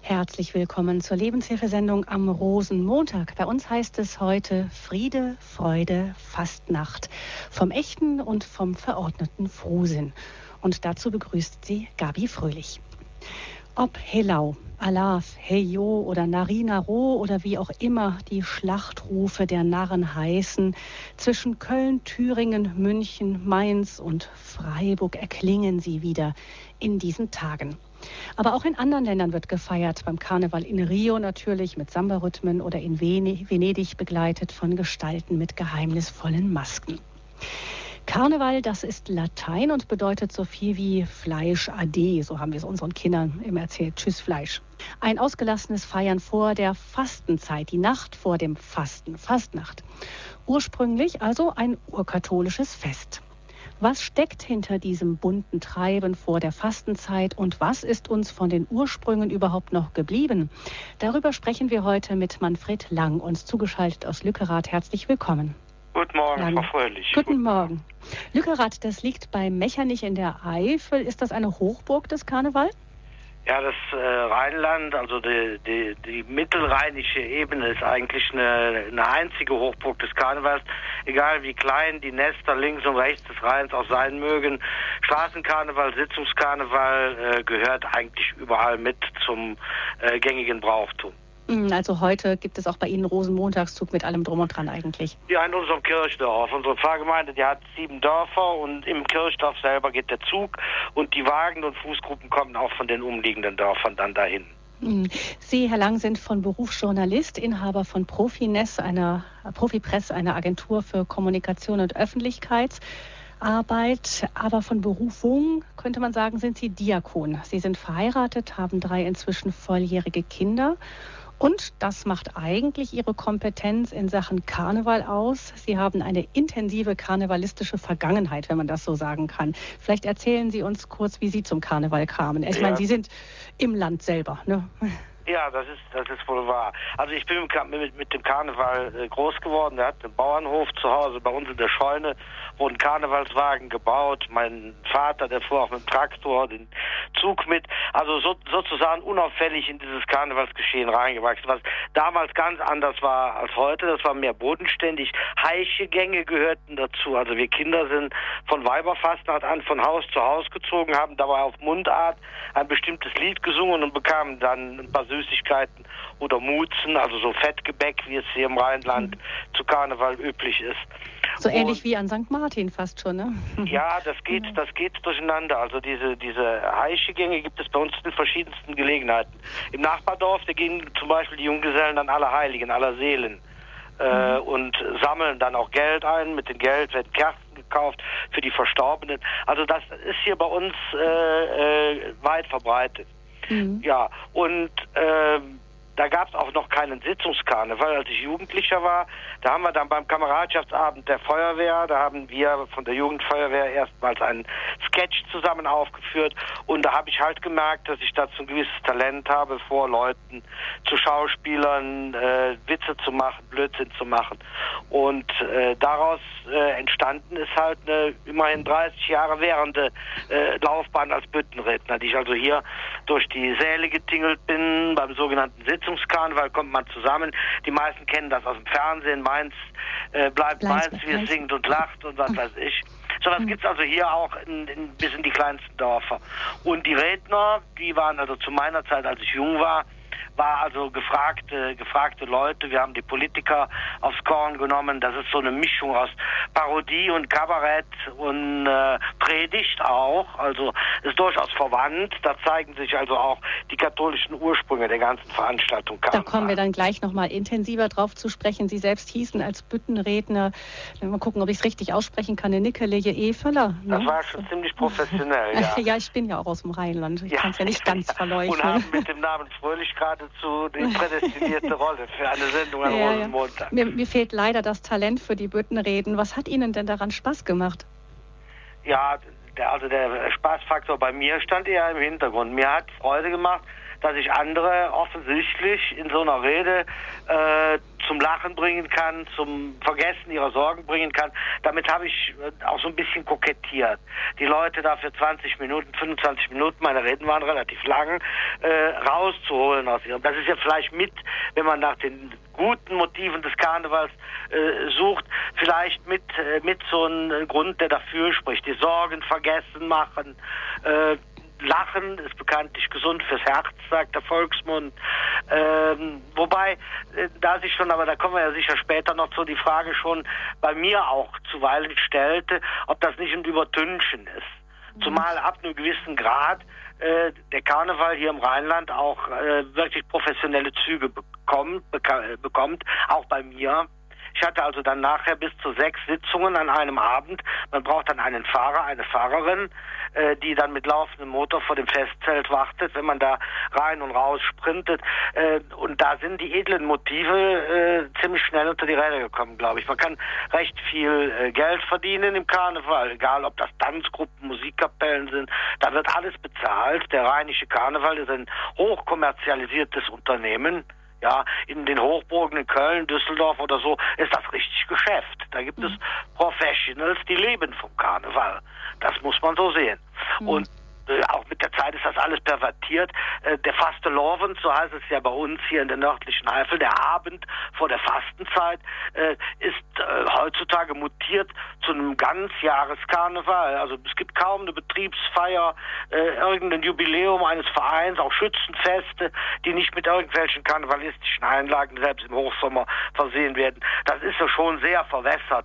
Herzlich willkommen zur Lebenshilfesendung am Rosenmontag. Bei uns heißt es heute Friede, Freude, Fastnacht. Vom echten und vom verordneten Frohsinn. Und dazu begrüßt sie Gabi Fröhlich. Ob Helau, Alaf, Heyo oder Narinaro oder wie auch immer die Schlachtrufe der Narren heißen, zwischen Köln, Thüringen, München, Mainz und Freiburg erklingen sie wieder in diesen Tagen. Aber auch in anderen Ländern wird gefeiert, beim Karneval in Rio natürlich mit Samba-Rhythmen oder in Venedig begleitet von Gestalten mit geheimnisvollen Masken. Karneval, das ist Latein und bedeutet so viel wie Fleisch ade, so haben wir es unseren Kindern immer erzählt, tschüss Fleisch. Ein ausgelassenes Feiern vor der Fastenzeit, die Nacht vor dem Fasten, Fastnacht. Ursprünglich also ein urkatholisches Fest. Was steckt hinter diesem bunten Treiben vor der Fastenzeit und was ist uns von den Ursprüngen überhaupt noch geblieben? Darüber sprechen wir heute mit Manfred Lang, uns zugeschaltet aus Lückerath. Herzlich willkommen. Guten Morgen, Lang. Frau Fröhlich. Guten Morgen. Lückerath, das liegt bei Mechernich in der Eifel. Ist das eine Hochburg des Karneval? Ja, das Rheinland, also die mittelrheinische Ebene ist eigentlich eine einzige Hochburg des Karnevals. Egal wie klein die Nester links und rechts des Rheins auch sein mögen. Straßenkarneval, Sitzungskarneval gehört eigentlich überall mit zum gängigen Brauchtum. Also heute gibt es auch bei Ihnen Rosenmontagszug mit allem drum und dran eigentlich. Ja, in unserem Kirchdorf. Unsere Pfarrgemeinde, die hat 7 Dörfer und im Kirchdorf selber geht der Zug und die Wagen und Fußgruppen kommen auch von den umliegenden Dörfern dann dahin. Sie, Herr Lang, sind von Beruf Journalist, Inhaber von Profipress, einer Agentur für Kommunikation und Öffentlichkeitsarbeit. Aber von Berufung, könnte man sagen, sind Sie Diakon. Sie sind verheiratet, haben 3 inzwischen volljährige Kinder. Und das macht eigentlich Ihre Kompetenz in Sachen Karneval aus. Sie haben eine intensive karnevalistische Vergangenheit, wenn man das so sagen kann. Vielleicht erzählen Sie uns kurz, wie Sie zum Karneval kamen. Ich meine, Sie sind im Land selber, ne? Ja, das ist wohl wahr. Also ich bin mit dem Karneval groß geworden. Wir hatten einen Bauernhof zu Hause. Bei uns in der Scheune wurden Karnevalswagen gebaut. Mein Vater, der fuhr auch mit dem Traktor den Zug mit. Also sozusagen unauffällig in dieses Karnevalsgeschehen reingewachsen. Was damals ganz anders war als heute. Das war mehr bodenständig. Heischegänge gehörten dazu. Also wir Kinder sind von Weiberfastnacht an von Haus zu Haus gezogen, haben dabei auf Mundart ein bestimmtes Lied gesungen und bekamen dann ein paar Süßigkeiten oder Mutzen, also so Fettgebäck, wie es hier im Rheinland zu Karneval üblich ist. So ähnlich wie an St. Martin fast schon, ne? Ja, das geht durcheinander. Also diese Heischegänge gibt es bei uns in verschiedensten Gelegenheiten. Im Nachbardorf, da gehen zum Beispiel die Junggesellen an Allerheiligen, Allerseelen und sammeln dann auch Geld ein. Mit dem Geld werden Kerzen gekauft für die Verstorbenen. Also das ist hier bei uns weit verbreitet. Ja, und da gab es auch noch keinen Sitzungskarneval. Als ich Jugendlicher war, da haben wir dann beim Kameradschaftsabend der Feuerwehr, da haben wir von der Jugendfeuerwehr erstmals einen Sketch zusammen aufgeführt und da habe ich halt gemerkt, dass ich dazu ein gewisses Talent habe, vor Leuten zu Schauspielern Witze zu machen, Blödsinn zu machen. Und daraus entstanden ist halt eine immerhin 30 Jahre währende Laufbahn als Büttenredner, die ich also hier durch die Säle getingelt bin. Beim sogenannten Sitzungskarneval kommt man zusammen. Die meisten kennen das aus dem Fernsehen. Mainz bleibt Mainz, wie es singt und lacht und was weiß ich. So was gibt's also hier auch bis in die kleinsten Dörfer. Und die Redner, die waren also zu meiner Zeit, als ich jung war also gefragte Leute. Wir haben die Politiker aufs Korn genommen. Das ist so eine Mischung aus Parodie und Kabarett und Predigt auch. Also ist durchaus verwandt. Da zeigen sich also auch die katholischen Ursprünge der ganzen Veranstaltung. Da kommen wir dann gleich nochmal intensiver drauf zu sprechen. Sie selbst hießen als Büttenredner, mal gucken, ob ich es richtig aussprechen kann, Nickeleje Efeler. Ne? Das war schon ziemlich professionell, ja. Ja, ich bin ja auch aus dem Rheinland. Ich kann es ja nicht ganz verleugnen. Und haben mit dem Namen Fröhlich geradezu die prädestinierte Rolle für eine Sendung an Rosenmontag. Mir fehlt leider das Talent für die Büttenreden. Was hat Ihnen denn daran Spaß gemacht? Ja, der Spaßfaktor bei mir stand eher im Hintergrund. Mir hat Freude gemacht, dass ich andere offensichtlich in so einer Rede zum Lachen bringen kann, zum Vergessen ihrer Sorgen bringen kann. Damit habe ich auch so ein bisschen kokettiert. Die Leute da für 20 Minuten, 25 Minuten, meine Reden waren relativ lang, rauszuholen aus ihrem. Das ist ja vielleicht mit, wenn man nach den guten Motiven des Karnevals sucht, vielleicht mit so einem Grund, der dafür spricht. Die Sorgen vergessen machen, Lachen ist bekanntlich gesund fürs Herz, sagt der Volksmund. Wobei, aber da kommen wir ja sicher später noch zu, die Frage schon bei mir auch zuweilen stellte, ob das nicht ein Übertünchen ist. Zumal ab einem gewissen Grad der Karneval hier im Rheinland auch wirklich professionelle Züge bekommt, auch bei mir. Ich hatte also dann nachher bis zu 6 Sitzungen an einem Abend. Man braucht dann einen Fahrer, eine Fahrerin, die dann mit laufendem Motor vor dem Festzelt wartet, wenn man da rein und raus sprintet. Und da sind die edlen Motive ziemlich schnell unter die Räder gekommen, glaube ich. Man kann recht viel Geld verdienen im Karneval, egal ob das Tanzgruppen, Musikkapellen sind. Da wird alles bezahlt. Der Rheinische Karneval ist ein hochkommerzialisiertes Unternehmen. Ja, in den Hochburgen in Köln, Düsseldorf oder so ist das richtig Geschäft. Da gibt es Professionals, die leben vom Karneval. Das muss man so sehen. Und auch mit der Zeit ist das alles pervertiert. Der Fastelovend, so heißt es ja bei uns hier in der nördlichen Eifel, der Abend vor der Fastenzeit, ist heutzutage mutiert zu einem Ganzjahreskarneval. Also es gibt kaum eine Betriebsfeier, irgendein Jubiläum eines Vereins, auch Schützenfeste, die nicht mit irgendwelchen karnevalistischen Einlagen selbst im Hochsommer versehen werden. Das ist ja schon sehr verwässert,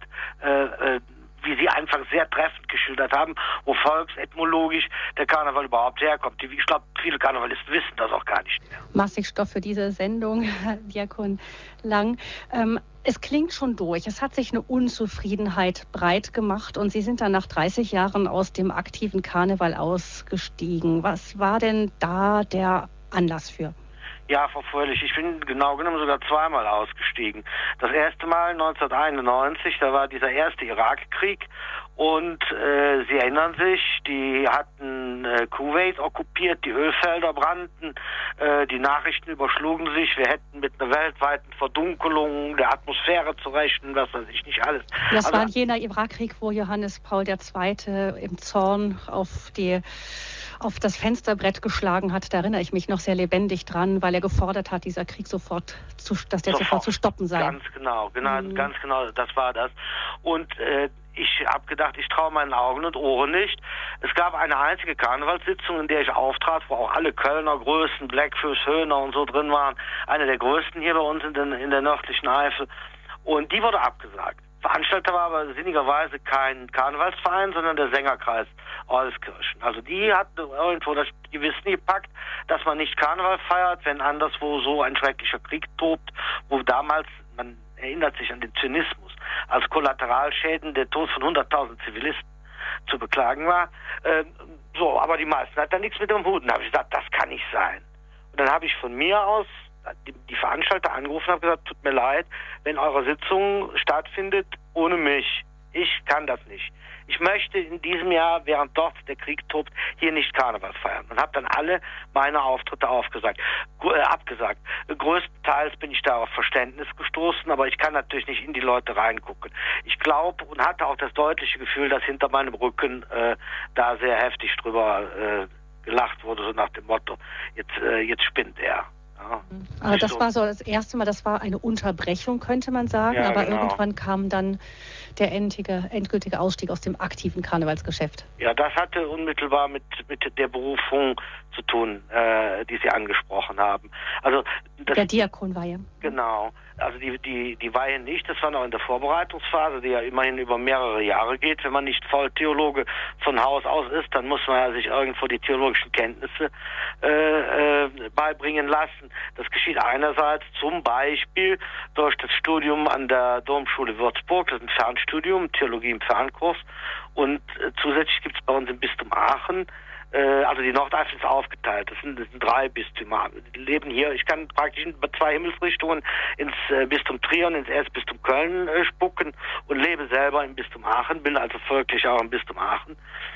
wie Sie einfach sehr treffend geschildert haben, wo volksethnologisch der Karneval überhaupt herkommt. Ich glaube, viele Karnevalisten wissen das auch gar nicht mehr. Maßigstoff für diese Sendung, Herr Diakon Lang. Es klingt schon durch. Es hat sich eine Unzufriedenheit breit gemacht und Sie sind dann nach 30 Jahren aus dem aktiven Karneval ausgestiegen. Was war denn da der Anlass für? Ja, Frau Fröhlich, ich bin genau genommen sogar zweimal ausgestiegen. Das erste Mal 1991, da war dieser erste Irakkrieg und Sie erinnern sich, die hatten Kuwait okkupiert, die Ölfelder brannten, die Nachrichten überschlugen sich, wir hätten mit einer weltweiten Verdunkelung der Atmosphäre zu rechnen, was weiß ich nicht alles. Das war jener Irakkrieg, wo Johannes Paul II. Im Zorn auf das Fensterbrett geschlagen hat. Da erinnere ich mich noch sehr lebendig dran, weil er gefordert hat, dieser Krieg sofort zu stoppen sei. Ganz genau, ganz genau, das war das. Und ich habe gedacht, ich traue meinen Augen und Ohren nicht. Es gab eine einzige Karnevalssitzung, in der ich auftrat, wo auch alle Kölner Größen, Blackfish, Höhner und so drin waren. Eine der größten hier bei uns in der nördlichen Eifel. Und die wurde abgesagt. Veranstalter war aber sinnigerweise kein Karnevalsverein, sondern der Sängerkreis Euskirchen. Also die hatten irgendwo das Gewissen gepackt, dass man nicht Karneval feiert, wenn anderswo so ein schrecklicher Krieg tobt, wo damals, man erinnert sich an den Zynismus, als Kollateralschäden der Tod von 100.000 Zivilisten zu beklagen war. Aber die meisten hatten da nichts mit dem Hut. Da habe ich gesagt, das kann nicht sein. Und dann habe ich von mir aus die Veranstalter angerufen und habe gesagt, tut mir leid, wenn eure Sitzung stattfindet ohne mich. Ich kann das nicht. Ich möchte in diesem Jahr, während dort der Krieg tobt, hier nicht Karneval feiern. Und habe dann alle meine Auftritte abgesagt. Größtenteils bin ich da auf Verständnis gestoßen, aber ich kann natürlich nicht in die Leute reingucken. Ich glaube und hatte auch das deutliche Gefühl, dass hinter meinem Rücken da sehr heftig drüber gelacht wurde, so nach dem Motto, jetzt spinnt er. Ja, aber das war so das erste Mal, das war eine Unterbrechung, könnte man sagen, ja, aber genau. Irgendwann kam dann der endgültige Ausstieg aus dem aktiven Karnevalsgeschäft. Ja, das hatte unmittelbar mit der Berufung zu tun, die Sie angesprochen haben. Also der Diakonweihe. Genau. Also die Weihe nicht, das war noch in der Vorbereitungsphase, die ja immerhin über mehrere Jahre geht. Wenn man nicht Volltheologe von Haus aus ist, dann muss man ja sich irgendwo die theologischen Kenntnisse beibringen lassen. Das geschieht einerseits zum Beispiel durch das Studium an der Domschule Würzburg, das ist ein Fernstudium, Theologie im Fernkurs. Und zusätzlich gibt es bei uns im Bistum Aachen, also die Nordeifel ist aufgeteilt, das sind 3 Bistümer. Die leben hier, ich kann praktisch in 2 Himmelsrichtungen ins Bistum Trier und ins Erzbistum Köln spucken und lebe selber im Bistum Aachen, bin also folglich auch im Bistum Aachen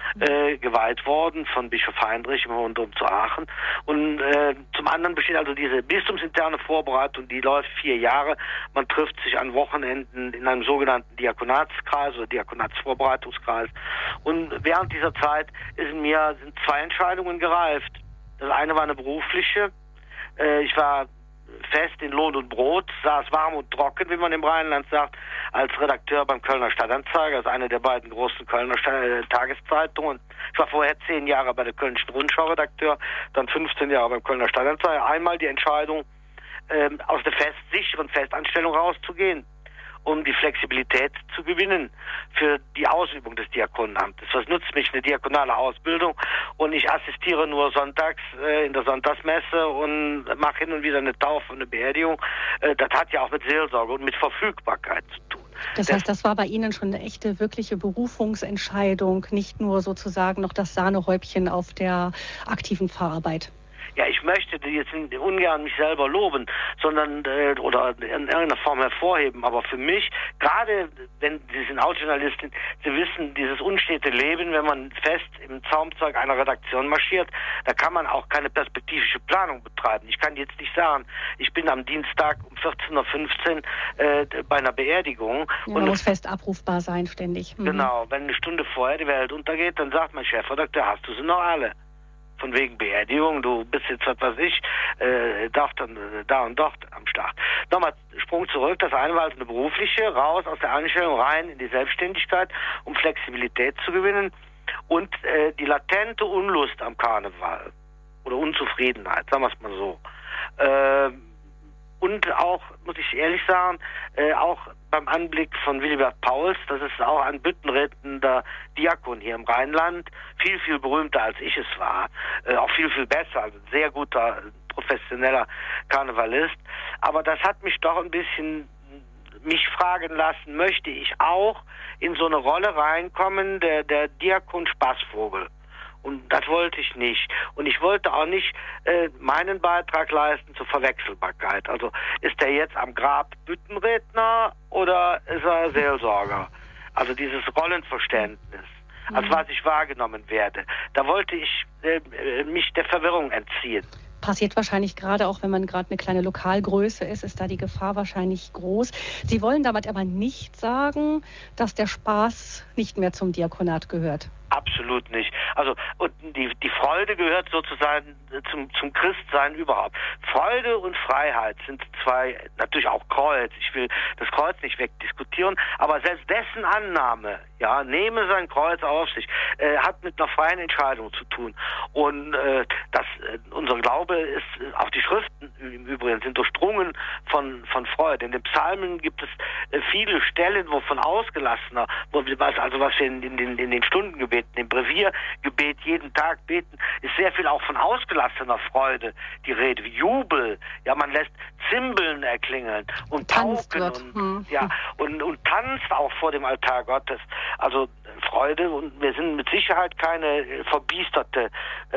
geweiht worden von Bischof Heinrich im Hohen Dom zu Aachen. Und zum anderen besteht also diese bistumsinterne Vorbereitung, die läuft 4 Jahre. Man trifft sich an Wochenenden in einem sogenannten Diakonatskreis oder Diakonatsvorbereitungskreis. Und während dieser Zeit sind 2 Entscheidungen gereift. Das eine war eine berufliche. Ich war fest in Lohn und Brot, saß warm und trocken, wie man im Rheinland sagt, als Redakteur beim Kölner Stadtanzeiger, das ist eine der beiden großen Kölner Tageszeitungen. Ich war vorher 10 Jahre bei der Kölnischen Rundschau Redakteur, dann 15 Jahre beim Kölner Stadtanzeiger. Einmal die Entscheidung, aus der sicheren Festanstellung rauszugehen, um die Flexibilität zu gewinnen für die Ausübung des Diakonenamtes. Was nutzt mich eine diakonale Ausbildung und ich assistiere nur sonntags in der Sonntagsmesse und mache hin und wieder eine Taufe und eine Beerdigung. Das hat ja auch mit Seelsorge und mit Verfügbarkeit zu tun. Das heißt, das war bei Ihnen schon eine echte, wirkliche Berufungsentscheidung, nicht nur sozusagen noch das Sahnehäubchen auf der aktiven Pfarrarbeit. Ja, ich möchte jetzt ungern mich selber loben, sondern oder in irgendeiner Form hervorheben. Aber für mich, gerade wenn Sie sind Hauptjournalistin, Sie wissen, dieses unstete Leben, wenn man fest im Zaumzeug einer Redaktion marschiert, da kann man auch keine perspektivische Planung betreiben. Ich kann jetzt nicht sagen, ich bin am Dienstag um 14:15 Uhr bei einer Beerdigung. Ja, man muss fest abrufbar sein, ständig. Genau, wenn eine Stunde vorher die Welt untergeht, dann sagt mein Chefredakteur, hast du sie noch alle? Von wegen Beerdigung, du bist jetzt, was weiß ich, da und dort am Start. Nochmal, Sprung zurück, das eine war also eine berufliche, raus aus der Anstellung, rein in die Selbstständigkeit, um Flexibilität zu gewinnen und die latente Unlust am Karneval oder Unzufriedenheit, sagen wir es mal so. Und auch, muss ich ehrlich sagen, auch beim Anblick von Willibert Pauls, das ist auch ein büttenrettender Diakon hier im Rheinland, viel, viel berühmter als ich es war, auch viel, viel besser, also ein sehr guter, professioneller Karnevalist. Aber das hat mich doch ein bisschen mich fragen lassen, möchte ich auch in so eine Rolle reinkommen, der Diakon Spaßvogel. Und das wollte ich nicht. Und ich wollte auch nicht meinen Beitrag leisten zur Verwechselbarkeit. Also ist er jetzt am Grab Büttenredner oder ist er Seelsorger? Also dieses Rollenverständnis, als was ich wahrgenommen werde. Da wollte ich mich der Verwirrung entziehen. Passiert wahrscheinlich gerade auch, wenn man gerade eine kleine Lokalgröße ist da die Gefahr wahrscheinlich groß. Sie wollen damit aber nicht sagen, dass der Spaß nicht mehr zum Diakonat gehört. Absolut nicht. Also und die Freude gehört sozusagen zum Christsein überhaupt. Freude und Freiheit sind 2, natürlich auch Kreuz. Ich will das Kreuz nicht wegdiskutieren, aber selbst dessen Annahme, ja, nehme sein Kreuz auf sich, hat mit einer freien Entscheidung zu tun. Und unser Glaube ist, auch die Schriften im Übrigen sind durchdrungen von Freude. In den Psalmen gibt es viele Stellen, wo von ausgelassener, was wir in den Stundengebeten, im Breviergebet jeden Tag beten, ist sehr viel auch von ausgelassener Freude die Rede, wie Jubel. Ja, man lässt Zimbeln erklingeln und Pauken und tanzt auch vor dem Altar Gottes. Also Freude, und wir sind mit Sicherheit keine verbiesterte,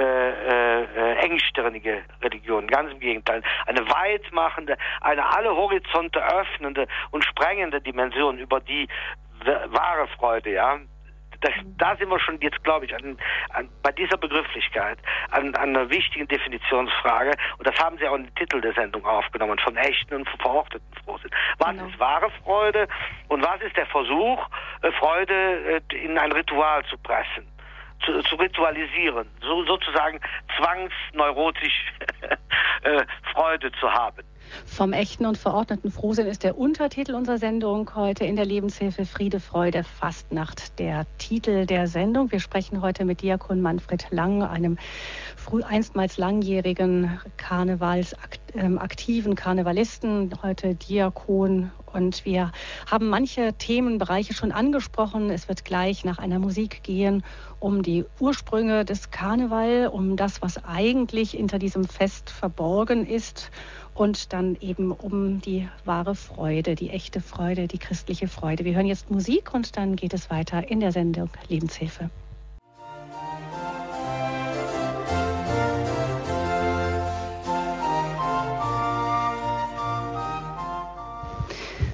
engstirnige Religion. Ganz im Gegenteil. Eine weitmachende, eine alle Horizonte öffnende und sprengende Dimension über die wahre Freude, ja. Da sind wir schon jetzt, glaube ich, bei dieser Begrifflichkeit an einer wichtigen Definitionsfrage. Und das haben Sie auch in den Titel der Sendung aufgenommen, von echten und verorteten Frohsinn. Was ist wahre Freude und was ist der Versuch, Freude in ein Ritual zu pressen? Zu ritualisieren, sozusagen zwangsneurotisch Freude zu haben. Vom echten und verordneten Frohsinn ist der Untertitel unserer Sendung heute in der Lebenshilfe Friede, Freude, Fastnacht. Der Titel der Sendung. Wir sprechen heute mit Diakon Manfred Lang, einem einstmals langjährigen aktiven Karnevalisten, heute Diakon. Und wir haben manche Themenbereiche schon angesprochen. Es wird gleich nach einer Musik gehen um die Ursprünge des Karneval, um das, was eigentlich hinter diesem Fest verborgen ist. Und dann eben um die wahre Freude, die echte Freude, die christliche Freude. Wir hören jetzt Musik und dann geht es weiter in der Sendung Lebenshilfe.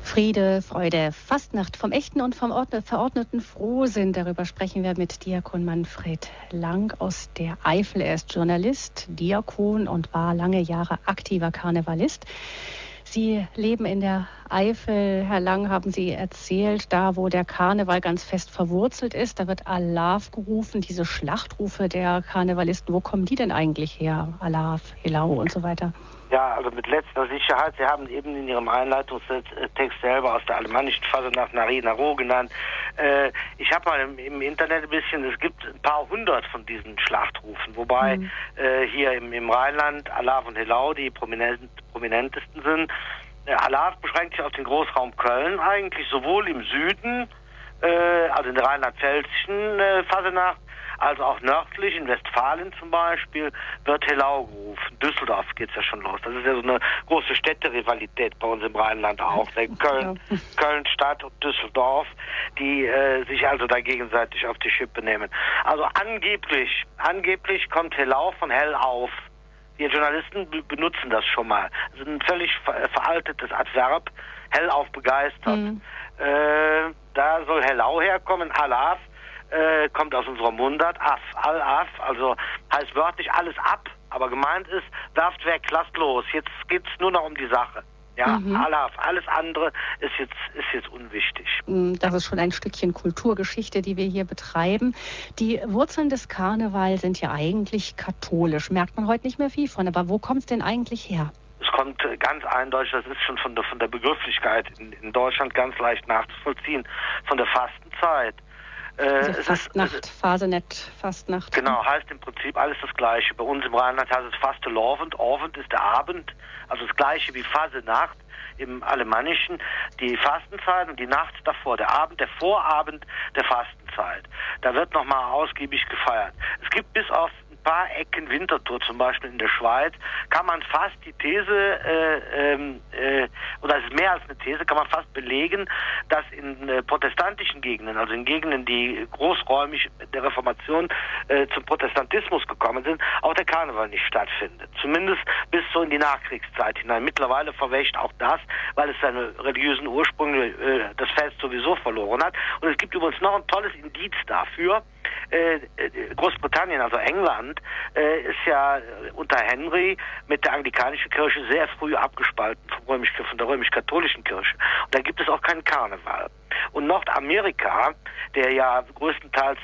Friede, Freude, Fastnacht vom echten und vom verordneten Frohsinn. Darüber sprechen wir mit Diakon Manfred Lang aus der Eifel. Er ist Journalist, Diakon und war lange Jahre aktiver Karnevalist. Sie leben in der Eifel, Herr Lang, haben Sie erzählt, da wo der Karneval ganz fest verwurzelt ist, da wird Alaf gerufen, diese Schlachtrufe der Karnevalisten. Wo kommen die denn eigentlich her? Alaf, Helau und so weiter. Ja, also mit letzter Sicherheit. Sie haben eben in Ihrem Einleitungstext selber aus der alemannischen Fasenacht Nari-Naro genannt. Ich habe mal im Internet ein bisschen, es gibt ein paar hundert von diesen Schlachtrufen, wobei hier im Rheinland Alaf und Helau die prominentesten sind. Alaf beschränkt sich auf den Großraum Köln eigentlich, sowohl im Süden, also in der rheinland-pfälzischen Fasenacht, also auch nördlich, in Westfalen zum Beispiel, wird Helau gerufen. Düsseldorf geht's ja schon los. Das ist ja so eine große Städterivalität bei uns im Rheinland auch. Köln-Stadt und Düsseldorf, die sich also da gegenseitig auf die Schippe nehmen. Also angeblich kommt Helau von hell auf. Wir Journalisten benutzen das schon mal. Das ist ein völlig veraltetes Adverb. Hellauf begeistert. Da soll Helau herkommen. Alaf kommt aus unserer Mundart. Al-Af, also heißt wörtlich alles ab. Aber gemeint ist, werft weg, lasst los. Jetzt geht's nur noch um die Sache. Ja, Alaf, alles andere ist jetzt unwichtig. Das ist schon ein Stückchen Kulturgeschichte, die wir hier betreiben. Die Wurzeln des Karnevals sind ja eigentlich katholisch. Merkt man heute nicht mehr viel von. Aber wo kommt es denn eigentlich her? Es kommt ganz eindeutig, das ist schon von der Begrifflichkeit in Deutschland ganz leicht nachzuvollziehen, von der Fastenzeit. Also Fastnacht, Fasenet, Fastnacht. Genau, heißt im Prinzip alles das Gleiche. Bei uns im Rheinland heißt es Fastelovend. Orvend ist der Abend, also das Gleiche wie Fasenacht im Alemannischen. Die Fastenzeit und die Nacht davor, der Abend, der Vorabend der Fastenzeit. Da wird nochmal ausgiebig gefeiert. Es gibt bis auf ein paar Ecken Winterthur, zum Beispiel in der Schweiz, kann man fast die These, oder es ist mehr als eine These, kann man fast belegen, dass in protestantischen Gegenden, also in Gegenden, die großräumig der Reformation zum Protestantismus gekommen sind, auch der Karneval nicht stattfindet. Zumindest bis so in die Nachkriegszeit hinein. Mittlerweile verwäscht auch das, weil es seine religiösen Ursprünge, das Fest sowieso verloren hat. Und es gibt übrigens noch ein tolles Indiz dafür. Großbritannien, also England, ist ja unter Henry mit der anglikanischen Kirche sehr früh abgespalten von der römisch-katholischen Kirche. Und da gibt es auch keinen Karneval. Und Nordamerika, der ja größtenteils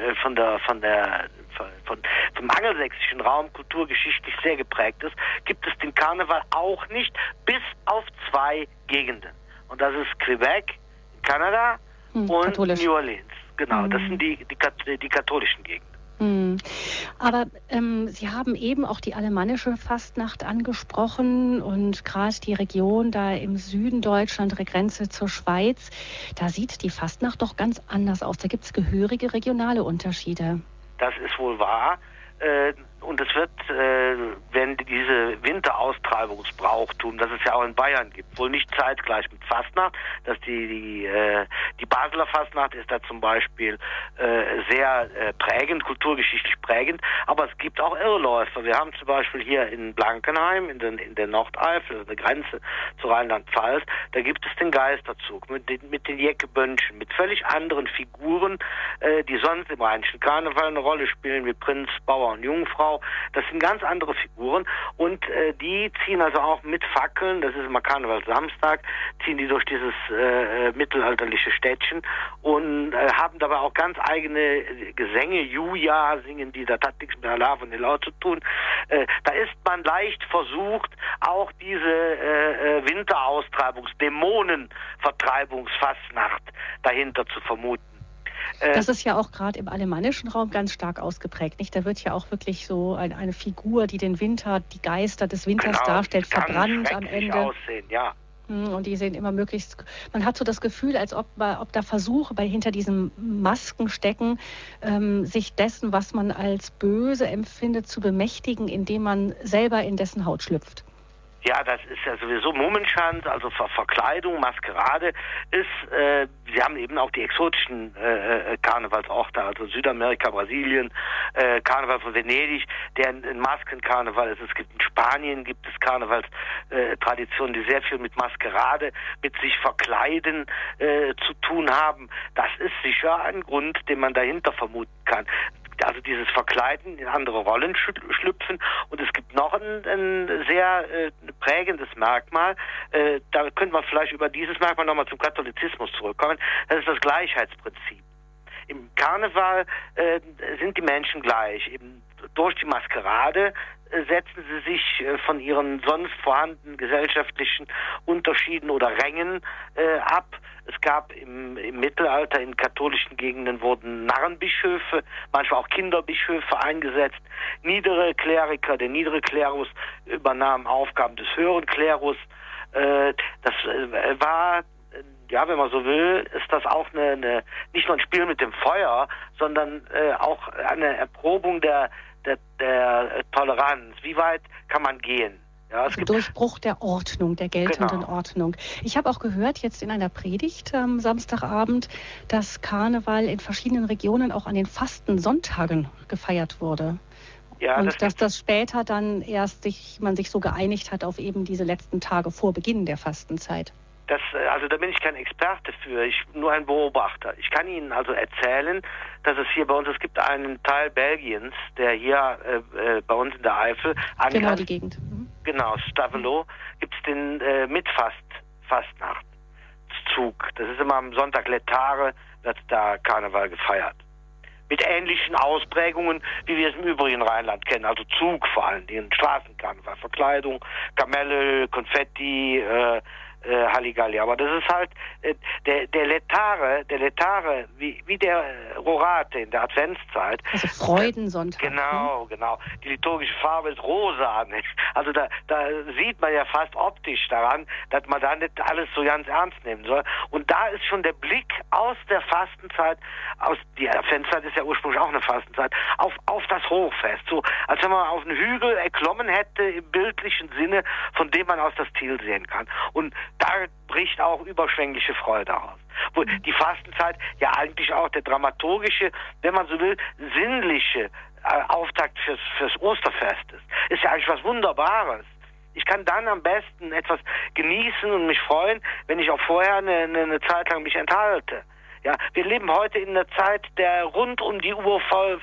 vom angelsächsischen Raum kulturgeschichtlich sehr geprägt ist, gibt es den Karneval auch nicht, bis auf 2 Gegenden. Und das ist Quebec in Kanada und katholisch. New Orleans. Genau, das sind die katholischen Gegenden. Aber Sie haben eben auch die alemannische Fastnacht angesprochen und gerade die Region da im Süden Deutschland, Grenze zur Schweiz, da sieht die Fastnacht doch ganz anders aus. Da gibt es gehörige regionale Unterschiede. Das ist wohl wahr. Und es wird, wenn diese Winteraustreibungsbrauchtum, das es ja auch in Bayern gibt, wohl nicht zeitgleich mit Fastnacht, dass die Basler Fastnacht ist da zum Beispiel sehr prägend, kulturgeschichtlich prägend, aber es gibt auch Irrläufer. Wir haben zum Beispiel hier in Blankenheim, in der Nordeifel, also der Grenze zu Rheinland-Pfalz, da gibt es den Geisterzug mit den Jeckebönchen, mit völlig anderen Figuren, die sonst im rheinischen Karneval eine Rolle spielen, wie Prinz, Bauer und Jungfrau. Das sind ganz andere Figuren und die ziehen also auch mit Fackeln, das ist immer Karnevalsamstag, ziehen die durch dieses mittelalterliche Städtchen und haben dabei auch ganz eigene Gesänge, Juja singen die, das hat nichts mit Alaf und Helau zu tun. Da ist man leicht versucht, auch diese Winteraustreibungs-Dämonenvertreibungsfastnacht dahinter zu vermuten. Das ist ja auch gerade im alemannischen Raum ganz stark ausgeprägt, nicht? Da wird ja auch wirklich so eine Figur, die den Winter, die Geister des Winters darstellt, verbrannt am Ende. Aussehen, ja. Und die sehen immer möglichst, man hat so das Gefühl, als ob da Versuche hinter diesen Masken stecken, sich dessen, was man als böse empfindet, zu bemächtigen, indem man selber in dessen Haut schlüpft. Ja, das ist ja sowieso Mummenschanz, also Verkleidung, Maskerade ist, sie haben eben auch die exotischen Karnevalsorte, also Südamerika, Brasilien, Karneval von Venedig, der ein Maskenkarneval ist. Es gibt in Spanien gibt es Karnevalstraditionen, die sehr viel mit Maskerade, mit sich verkleiden zu tun haben. Das ist sicher ein Grund, den man dahinter vermuten kann. Also dieses Verkleiden, in andere Rollen schlüpfen. Und es gibt noch ein sehr prägendes Merkmal. Da könnte man vielleicht über dieses Merkmal nochmal zum Katholizismus zurückkommen. Das ist das Gleichheitsprinzip. Im Karneval sind die Menschen gleich. Eben durch die Maskerade setzen sie sich von ihren sonst vorhandenen gesellschaftlichen Unterschieden oder Rängen ab. Es gab im Mittelalter in katholischen Gegenden wurden Narrenbischöfe, manchmal auch Kinderbischöfe eingesetzt. Niedere Kleriker, der niedere Klerus übernahm Aufgaben des höheren Klerus. Das war, ja, wenn man so will, ist das auch nicht nur ein Spiel mit dem Feuer, sondern auch eine Erprobung der Toleranz. Wie weit kann man gehen? Ja, also Durchbruch der Ordnung, der geltenden Ordnung. Ich habe auch gehört, jetzt in einer Predigt am Samstagabend, dass Karneval in verschiedenen Regionen auch an den Fastensonntagen gefeiert wurde. Ja, und dass das später dann erst man sich so geeinigt hat auf eben diese letzten Tage vor Beginn der Fastenzeit. Also da bin ich kein Experte für, nur ein Beobachter. Ich kann Ihnen also erzählen, dass es hier bei uns, es gibt einen Teil Belgiens, der hier bei uns in der Eifel angrenzt. Genau, die Gegend. Genau, Stavelot, gibt es den Fastnachtszug. Das ist immer am Sonntag Letare, wird da Karneval gefeiert. Mit ähnlichen Ausprägungen, wie wir es im übrigen Rheinland kennen. Also Zug vor allen Dingen, Straßenkarneval, Verkleidung, Kamelle, Konfetti, Halligalli. Aber das ist halt der Letare, wie der Rorate in der Adventszeit. Also Freudensonntag. Genau. Die liturgische Farbe ist rosa, nicht? Also da sieht man ja fast optisch daran, dass man da nicht alles so ganz ernst nehmen soll. Und da ist schon der Blick aus der Fastenzeit, die Adventszeit ist ja ursprünglich auch eine Fastenzeit, auf das Hochfest. So, als wenn man auf einen Hügel erklommen hätte, im bildlichen Sinne, von dem man aus das Ziel sehen kann. Und da bricht auch überschwängliche Freude aus. Wo die Fastenzeit ja eigentlich auch der dramaturgische, wenn man so will, sinnliche Auftakt fürs Osterfest ist. Ist ja eigentlich was Wunderbares. Ich kann dann am besten etwas genießen und mich freuen, wenn ich auch vorher eine Zeit lang mich enthalte. Ja, wir leben heute in einer Zeit der rund um die Uhr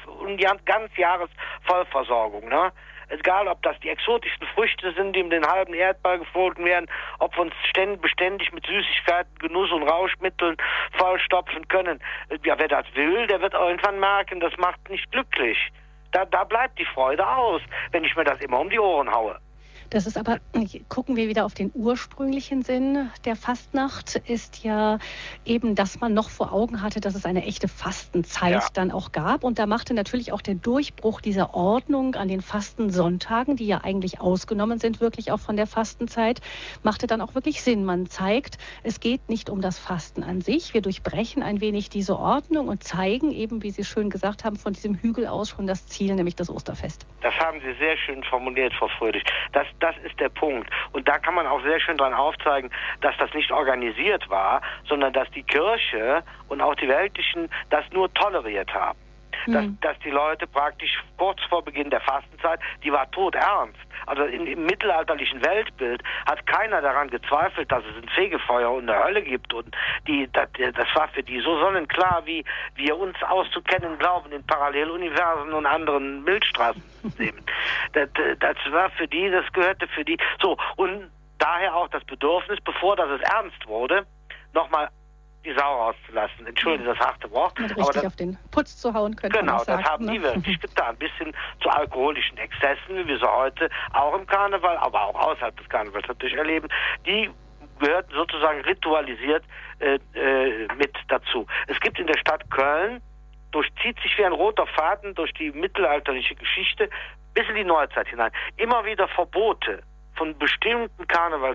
Ganzjahresvollversorgung, ne? Egal, ob das die exotischen Früchte sind, die um den halben Erdball geflogen werden, ob wir uns beständig mit Süßigkeiten, Genuss und Rauschmitteln vollstopfen können. Ja, wer das will, der wird irgendwann merken, das macht nicht glücklich. Da bleibt die Freude aus, wenn ich mir das immer um die Ohren haue. Das ist aber, gucken wir wieder auf den ursprünglichen Sinn der Fastnacht, ist ja eben, dass man noch vor Augen hatte, dass es eine echte Fastenzeit dann auch gab. Und da machte natürlich auch der Durchbruch dieser Ordnung an den Fastensonntagen, die ja eigentlich ausgenommen sind, wirklich auch von der Fastenzeit, machte dann auch wirklich Sinn. Man zeigt, es geht nicht um das Fasten an sich. Wir durchbrechen ein wenig diese Ordnung und zeigen eben, wie Sie schön gesagt haben, von diesem Hügel aus schon das Ziel, nämlich das Osterfest. Das haben Sie sehr schön formuliert, Frau Fröhlich. Das ist der Punkt. Und da kann man auch sehr schön dran aufzeigen, dass das nicht organisiert war, sondern dass die Kirche und auch die Weltlichen das nur toleriert haben. Dass die Leute praktisch kurz vor Beginn der Fastenzeit, die war todernst. Also im mittelalterlichen Weltbild hat keiner daran gezweifelt, dass es ein Fegefeuer und eine Hölle gibt. Und das war für die so sonnenklar, wie wir uns auszukennen glauben in Paralleluniversen und anderen Milchstraßensystemen. Das war für die, das gehörte für die. So, und daher auch das Bedürfnis, bevor das ernst wurde, nochmal die Sau rauszulassen. Entschuldigen das harte Wort. Und richtig aber auf den Putz zu hauen, könnte man sagen. Genau, das haben die wirklich getan. Bis hin zu alkoholischen Exzessen, wie wir sie heute auch im Karneval, aber auch außerhalb des Karnevals natürlich erleben. Die gehörten sozusagen ritualisiert mit dazu. Es gibt in der Stadt Köln, durchzieht sich wie ein roter Faden durch die mittelalterliche Geschichte bis in die Neuzeit hinein, immer wieder Verbote von bestimmten Karnevalsriten,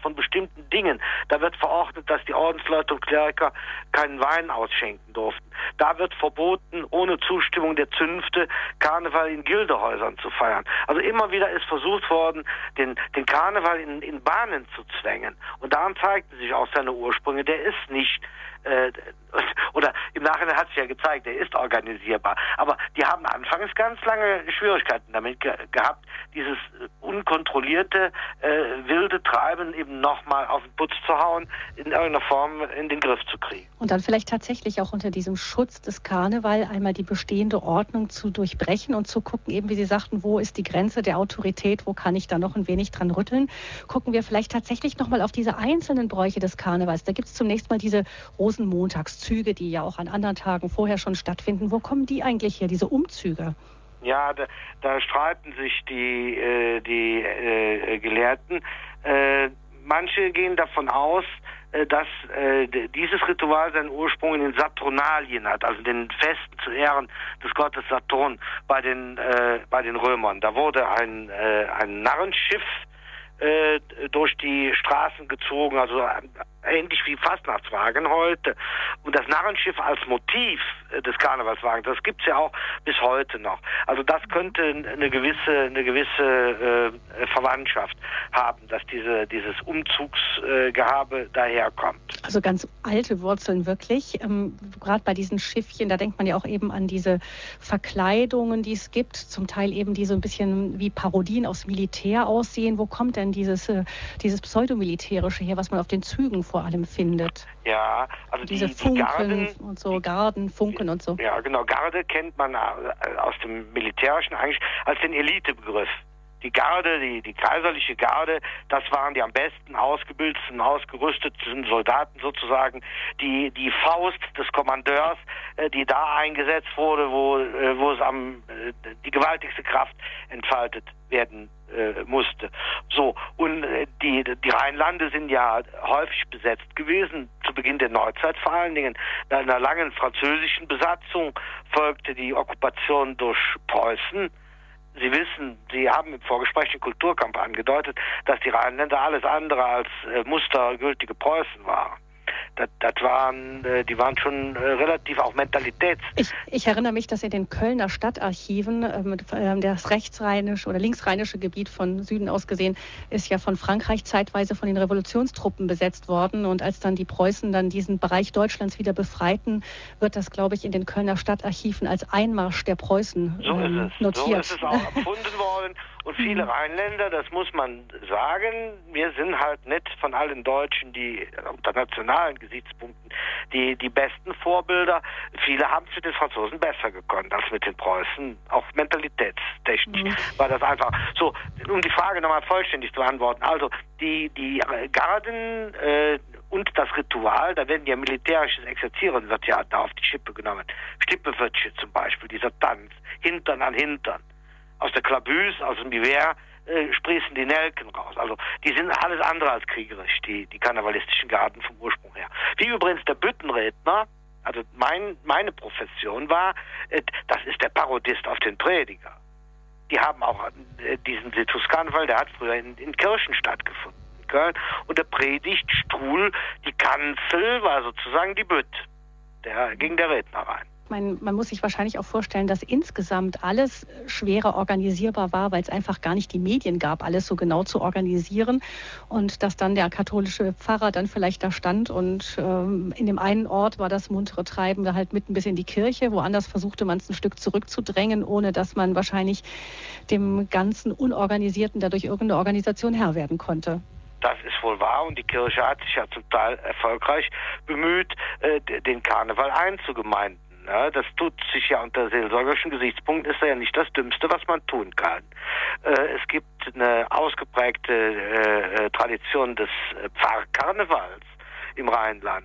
von bestimmten Dingen. Da wird verordnet, dass die Ordensleute und Kleriker keinen Wein ausschenken durften. Da wird verboten, ohne Zustimmung der Zünfte Karneval in Gildehäusern zu feiern. Also immer wieder ist versucht worden, den Karneval in Bahnen zu zwängen. Und daran zeigten sich auch seine Ursprünge. Der ist nicht oder im Nachhinein hat sich ja gezeigt, der ist organisierbar. Aber die haben anfangs ganz lange Schwierigkeiten damit gehabt, dieses unkontrollierte, wilde Treiben eben nochmal auf den Putz zu hauen, in irgendeiner Form in den Griff zu kriegen. Und dann vielleicht tatsächlich auch unter diesem Schutz des Karneval einmal die bestehende Ordnung zu durchbrechen und zu gucken, eben wie Sie sagten, wo ist die Grenze der Autorität, wo kann ich da noch ein wenig dran rütteln. Gucken wir vielleicht tatsächlich nochmal auf diese einzelnen Bräuche des Karnevals. Da gibt es zunächst mal diese Rosenmontagszüge, die ja auch an anderen Tagen vorher schon stattfinden. Wo kommen die eigentlich her, diese Umzüge? Ja, da streiten sich die Gelehrten. Manche gehen davon aus, dass dieses Ritual seinen Ursprung in den Saturnalien hat, also den Festen zu Ehren des Gottes Saturn bei den Römern. Da wurde ein Narrenschiff durch die Straßen gezogen, also ähnlich wie Fastnachtswagen heute. Und das Narrenschiff als Motiv des Karnevalswagens, das gibt's ja auch bis heute noch. Also das könnte eine gewisse Verwandtschaft haben, dass dieses Umzugsgehabe daherkommt. Also ganz alte Wurzeln wirklich. Gerade bei diesen Schiffchen, da denkt man ja auch eben an diese Verkleidungen, die es gibt, zum Teil eben die so ein bisschen wie Parodien aufs Militär aussehen. Wo kommt denn dieses Pseudomilitärische her, was man auf den Zügen vor allem findet? Ja, also diese Funken und so, Garden, Funken und so. Ja, genau. Garde kennt man aus dem Militärischen eigentlich als den Elitebegriff. Die Garde, die kaiserliche Garde, das waren die am besten ausgebildeten, ausgerüsteten Soldaten sozusagen, die Faust des Kommandeurs, die da eingesetzt wurde, wo es die gewaltigste Kraft entfaltet werden musste. So, und die Rheinlande sind ja häufig besetzt gewesen, zu Beginn der Neuzeit vor allen Dingen. Nach einer langen französischen Besatzung folgte die Okkupation durch Preußen. Sie wissen, Sie haben im Vorgespräch den Kulturkampf angedeutet, dass die Rheinländer alles andere als mustergültige Preußen waren. Die waren schon relativ auch Mentalitäts. Ich erinnere mich, dass in den Kölner Stadtarchiven das rechtsrheinische oder linksrheinische Gebiet von Süden aus gesehen ist ja von Frankreich zeitweise von den Revolutionstruppen besetzt worden. Und als dann die Preußen dann diesen Bereich Deutschlands wieder befreiten, wird das, glaube ich, in den Kölner Stadtarchiven als Einmarsch der Preußen notiert. So ist es auch erfunden worden. Und viele Rheinländer, das muss man sagen, wir sind halt nicht von allen Deutschen, die unter nationalen Gesichtspunkten die besten Vorbilder. Viele haben es mit den Franzosen besser gekonnt als mit den Preußen, auch mentalitätstechnisch war das einfach. So, um die Frage nochmal vollständig zu beantworten. Also die Garden und das Ritual, da werden ja militärisches Exerzieren wird ja da auf die Schippe genommen. Stippewötsche zum Beispiel, dieser Tanz, Hintern an Hintern. Aus der Klabüs, aus dem Biver sprießen die Nelken raus. Also die sind alles andere als kriegerisch, die karnevalistischen Garden vom Ursprung her. Wie übrigens der Büttenredner, also meine Profession war, das ist der Parodist auf den Prediger. Die haben auch diesen Situskarneval, der hat früher in Kirchen stattgefunden, in Köln. Und der Predigtstuhl, die Kanzel war sozusagen die Bütt. Der ging der Redner rein. Man muss sich wahrscheinlich auch vorstellen, dass insgesamt alles schwerer organisierbar war, weil es einfach gar nicht die Medien gab, alles so genau zu organisieren. Und dass dann der katholische Pfarrer dann vielleicht da stand und in dem einen Ort war das muntere Treiben da halt mitten bis in die Kirche, woanders versuchte man es ein Stück zurückzudrängen, ohne dass man wahrscheinlich dem ganzen Unorganisierten dadurch irgendeine Organisation Herr werden konnte. Das ist wohl wahr und die Kirche hat sich ja zum Teil erfolgreich bemüht, den Karneval einzugemeinden. Ja, das tut sich ja unter seelsorgerischen Gesichtspunkten, ist ja nicht das Dümmste, was man tun kann. Es gibt eine ausgeprägte Tradition des Pfarrkarnevals im Rheinland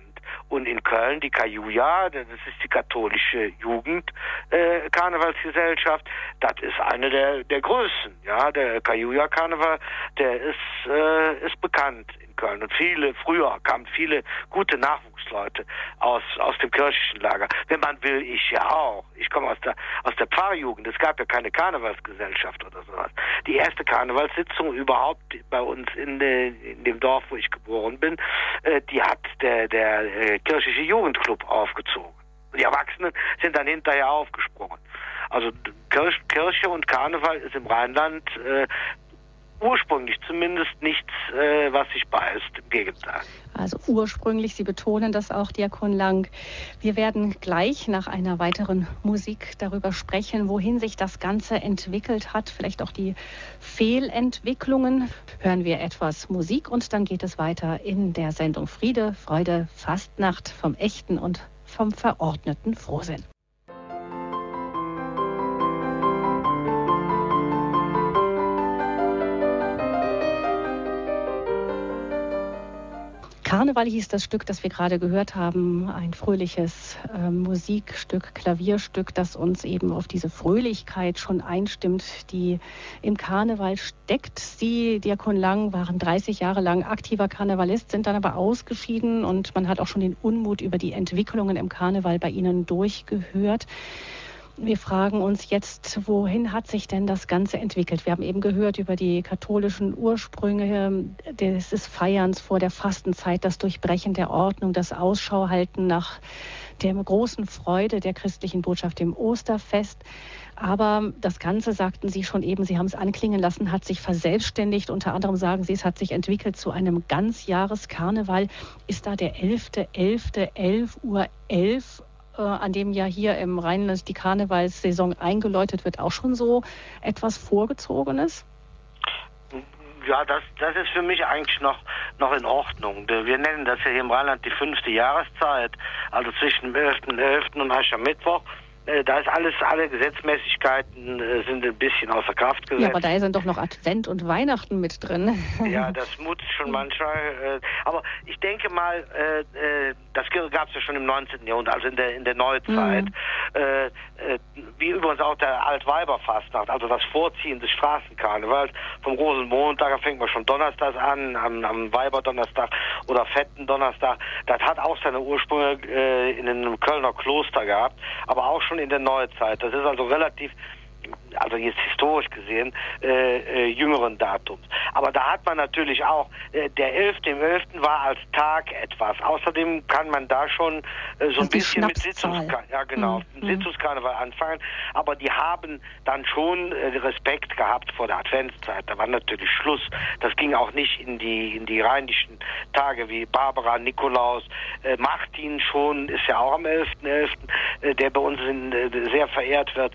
Und in Köln die Kajuja, das ist die katholische Jugend-Karnevalsgesellschaft, das ist eine der größten. Ja, der Kajuja-Karneval, der ist bekannt in Köln. Und früher kamen viele gute Nachwuchsleute aus dem kirchlichen Lager. Wenn man will, ich ja auch. Ich komme aus der Pfarrjugend. Es gab ja keine Karnevalsgesellschaft oder sowas. Die erste Karnevalssitzung überhaupt bei uns in dem Dorf, wo ich geboren bin, die hat der kirchliche Jugendclub aufgezogen. Die Erwachsenen sind dann hinterher aufgesprungen. Also Kirche und Karneval ist im Rheinland ursprünglich zumindest nichts, was sich beißt, im Gegenteil. Also ursprünglich, Sie betonen das auch, Diakon Lang. Wir werden gleich nach einer weiteren Musik darüber sprechen, wohin sich das Ganze entwickelt hat, vielleicht auch die Fehlentwicklungen. Hören wir etwas Musik und dann geht es weiter in der Sendung Friede, Freude, Fastnacht vom echten und vom verordneten Frohsinn. Karneval hieß das Stück, das wir gerade gehört haben, ein fröhliches Musikstück, Klavierstück, das uns eben auf diese Fröhlichkeit schon einstimmt, die im Karneval steckt. Sie, Diakon Lang, waren 30 Jahre lang aktiver Karnevalist, sind dann aber ausgeschieden und man hat auch schon den Unmut über die Entwicklungen im Karneval bei Ihnen durchgehört. Wir fragen uns jetzt, wohin hat sich denn das Ganze entwickelt? Wir haben eben gehört über die katholischen Ursprünge des Feierns vor der Fastenzeit, das Durchbrechen der Ordnung, das Ausschauhalten nach der großen Freude der christlichen Botschaft im Osterfest. Aber das Ganze, sagten Sie schon eben, Sie haben es anklingen lassen, hat sich verselbstständigt. Unter anderem sagen Sie, es hat sich entwickelt zu einem Ganzjahreskarneval. Ist da der 11.11., 11:11 Uhr, an dem ja hier im Rheinland die Karnevalssaison eingeläutet wird, auch schon so etwas Vorgezogenes? Ja, das ist für mich eigentlich noch in Ordnung. Wir nennen das ja hier im Rheinland die 5. Jahreszeit, also zwischen dem 11.11. und Aschermittwoch. Da ist alle Gesetzmäßigkeiten sind ein bisschen außer Kraft gesetzt. Ja, aber da sind doch noch Advent und Weihnachten mit drin. Ja, das mutzt schon manchmal. Aber ich denke mal, das gab es ja schon im 19. Jahrhundert, also in der Neuzeit. Wie übrigens auch der Altweiberfastnacht, also das Vorziehen des Straßenkarnevals. Vom Rosenmontag, da fängt man schon donnerstags an, am Weiberdonnerstag oder Fetten Donnerstag. Das hat auch seine Ursprünge in einem Kölner Kloster gehabt, aber auch schon in der Neuzeit. Das ist also relativ, also jetzt historisch gesehen, jüngeren Datums. Aber da hat man natürlich auch, der 11.11. war als Tag etwas. Außerdem kann man da schon so ein bisschen mit Sitzungskarneval anfangen. Aber die haben dann schon Respekt gehabt vor der Adventszeit. Da war natürlich Schluss. Das ging auch nicht in die rheinischen Tage wie Barbara, Nikolaus, Martin schon, ist ja auch am 11.11., der bei uns sehr verehrt wird.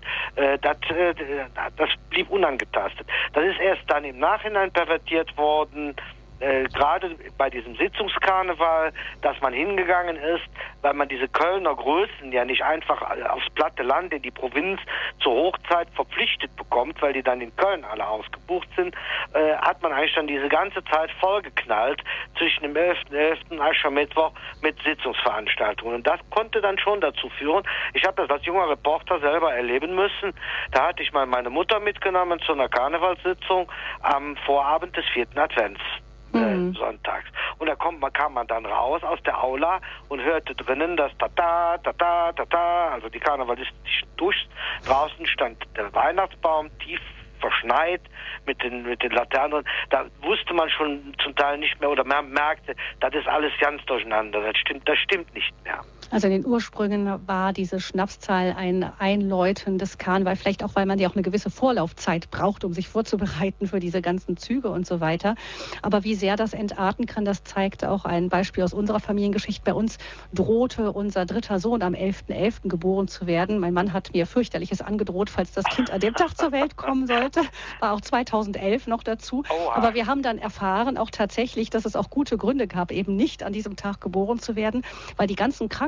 Das blieb unangetastet. Das ist erst dann im Nachhinein pervertiert worden, gerade bei diesem Sitzungskarneval, dass man hingegangen ist, weil man diese Kölner Größen ja nicht einfach aufs platte Land in die Provinz zur Hochzeit verpflichtet bekommt, weil die dann in Köln alle ausgebucht sind, hat man eigentlich dann diese ganze Zeit vollgeknallt zwischen dem 11.11. und Aschermittwoch mit Sitzungsveranstaltungen. Und das konnte dann schon dazu führen, ich habe das als junger Reporter selber erleben müssen, da hatte ich mal meine Mutter mitgenommen zu einer Karnevalssitzung am Vorabend des 4. Advents. Sonntags. Und da kam man dann raus aus der Aula und hörte drinnen das Tata, Tata, Tata, also die karnevalistischen Duschs. Draußen stand der Weihnachtsbaum tief verschneit mit den Laternen. Da wusste man schon zum Teil nicht mehr oder man merkte, das ist alles ganz durcheinander. Das stimmt nicht mehr. Also in den Ursprüngen war diese Schnapszahl ein Einläuten des Karneval, vielleicht auch, weil man ja auch eine gewisse Vorlaufzeit braucht, um sich vorzubereiten für diese ganzen Züge und so weiter. Aber wie sehr das entarten kann, das zeigt auch ein Beispiel aus unserer Familiengeschichte. Bei uns drohte unser dritter Sohn am 11.11. geboren zu werden. Mein Mann hat mir fürchterliches angedroht, falls das Kind an dem Tag zur Welt kommen sollte. War auch 2011 noch dazu. Aber wir haben dann erfahren, auch tatsächlich, dass es auch gute Gründe gab, eben nicht an diesem Tag geboren zu werden, weil die ganzen Krankenhäuser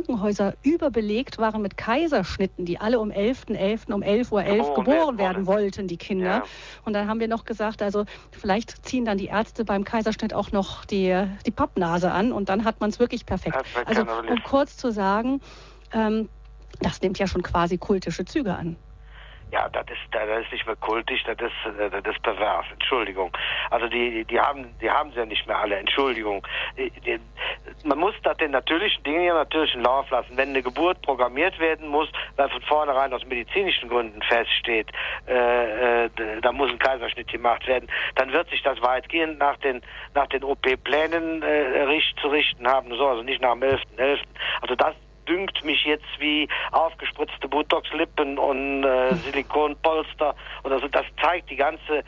Krankenhäuser überbelegt waren mit Kaiserschnitten, die alle um 11.11. um 11:11 Uhr geboren werden wollten, die Kinder. Ja. Und dann haben wir noch gesagt, also vielleicht ziehen dann die Ärzte beim Kaiserschnitt auch noch die Pappnase an und dann hat man es wirklich perfekt. Also um kurz zu sagen, das nimmt ja schon quasi kultische Züge an. Ja, das ist nicht mehr kultisch, das ist pervers, Entschuldigung. Also die haben sie ja nicht mehr alle, Entschuldigung. Man muss das den natürlichen Dingen ja natürlichen Lauf lassen. Wenn eine Geburt programmiert werden muss, weil von vornherein aus medizinischen Gründen feststeht, da muss ein Kaiserschnitt gemacht werden, dann wird sich das weitgehend nach den OP-Plänen zu richten haben, so, also nicht nach dem 11.11. Also das dünkt mich jetzt wie aufgespritzte Botox-Lippen und Silikonpolster oder so. Das zeigt die ganze,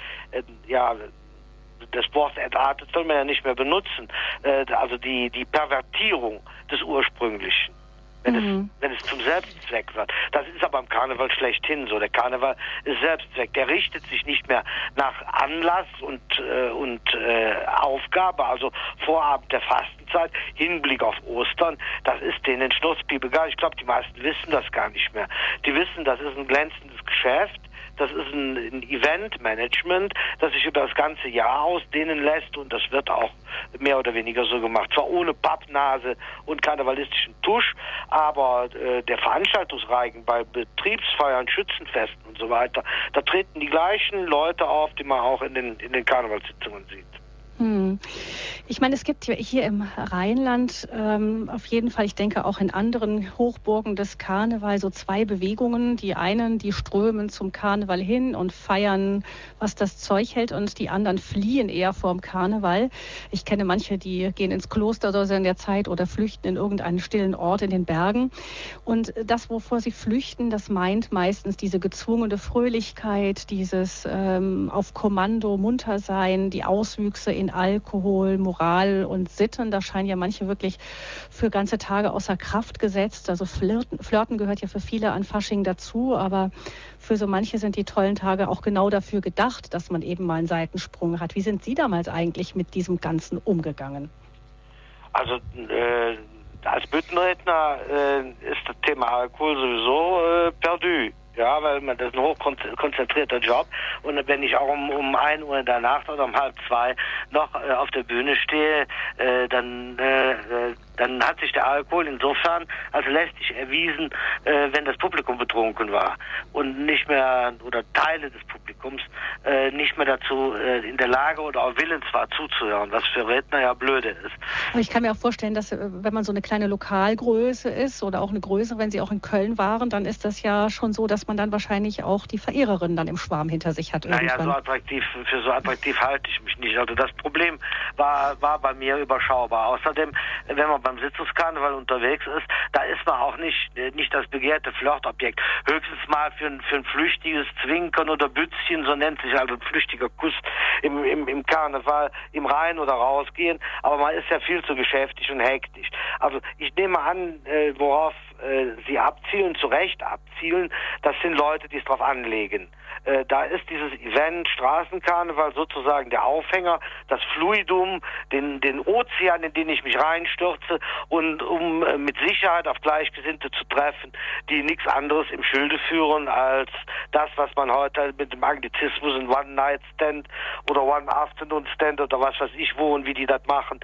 das Wort entartet soll man ja nicht mehr benutzen. Also die Pervertierung des Ursprünglichen. Wenn es zum Selbstzweck wird. Das ist aber im Karneval schlechthin so. Der Karneval ist Selbstzweck. Der richtet sich nicht mehr nach Anlass und Aufgabe, also Vorabend der Fastenzeit, Hinblick auf Ostern. Das ist denen Schnurzpiepe gar nicht. Ich glaube, die meisten wissen das gar nicht mehr. Die wissen, das ist ein glänzendes Geschäft. Das ist ein Eventmanagement, das sich über das ganze Jahr ausdehnen lässt und das wird auch mehr oder weniger so gemacht. Zwar ohne Pappnase und karnevalistischen Tusch, aber der Veranstaltungsreigen bei Betriebsfeiern, Schützenfesten und so weiter, da treten die gleichen Leute auf, die man auch in den Karnevalssitzungen sieht. Ich meine, es gibt hier im Rheinland auf jeden Fall, ich denke auch in anderen Hochburgen des Karneval, so zwei Bewegungen. Die einen, die strömen zum Karneval hin und feiern, was das Zeug hält, und die anderen fliehen eher vorm Karneval. Ich kenne manche, die gehen ins Kloster oder so in der Zeit oder flüchten in irgendeinen stillen Ort in den Bergen. Und das, wovor sie flüchten, das meint meistens diese gezwungene Fröhlichkeit, dieses auf Kommando munter sein, die Auswüchse in Alkohol, Moral und Sitten. Da scheinen ja manche wirklich für ganze Tage außer Kraft gesetzt. Also Flirten gehört ja für viele an Fasching dazu, aber für so manche sind die tollen Tage auch genau dafür gedacht, dass man eben mal einen Seitensprung hat. Wie sind Sie damals eigentlich mit diesem Ganzen umgegangen? Also als Büttenredner ist das Thema Alkohol sowieso perdu. Ja, weil das ist ein hochkonzentrierter Job und wenn ich auch um 1 Uhr in der Nacht oder um 1:30 noch auf der Bühne stehe, dann hat sich der Alkohol insofern als lästig erwiesen, wenn das Publikum betrunken war und nicht mehr, oder Teile des Publikums nicht mehr dazu in der Lage oder auch willens war zuzuhören, was für Redner ja blöde ist. Aber ich kann mir auch vorstellen, dass wenn man so eine kleine Lokalgröße ist oder auch eine größere, wenn Sie auch in Köln waren, dann ist das ja schon so, dass man dann wahrscheinlich auch die Verehrerin dann im Schwarm hinter sich hat. Naja, für so attraktiv halte ich mich nicht. Also das Problem war bei mir überschaubar. Außerdem, wenn man beim Sitzungskarneval unterwegs ist, da ist man auch nicht das begehrte Flirtobjekt. Höchstens mal für ein flüchtiges Zwinkern oder Bützchen, so nennt sich also ein flüchtiger Kuss im Karneval, im Rein- oder Rausgehen. Aber man ist ja viel zu geschäftig und hektisch. Also ich nehme an, worauf Sie abzielen, zu Recht abzielen, das sind Leute, die es drauf anlegen. Da ist dieses Event Straßenkarneval sozusagen der Aufhänger, das Fluidum, den Ozean, in den ich mich reinstürze, und um mit Sicherheit auf Gleichgesinnte zu treffen, die nichts anderes im Schilde führen als das, was man heute mit dem Anglizismus ein One-Night-Stand oder One-Afternoon-Stand oder was weiß ich wo und wie die das machen,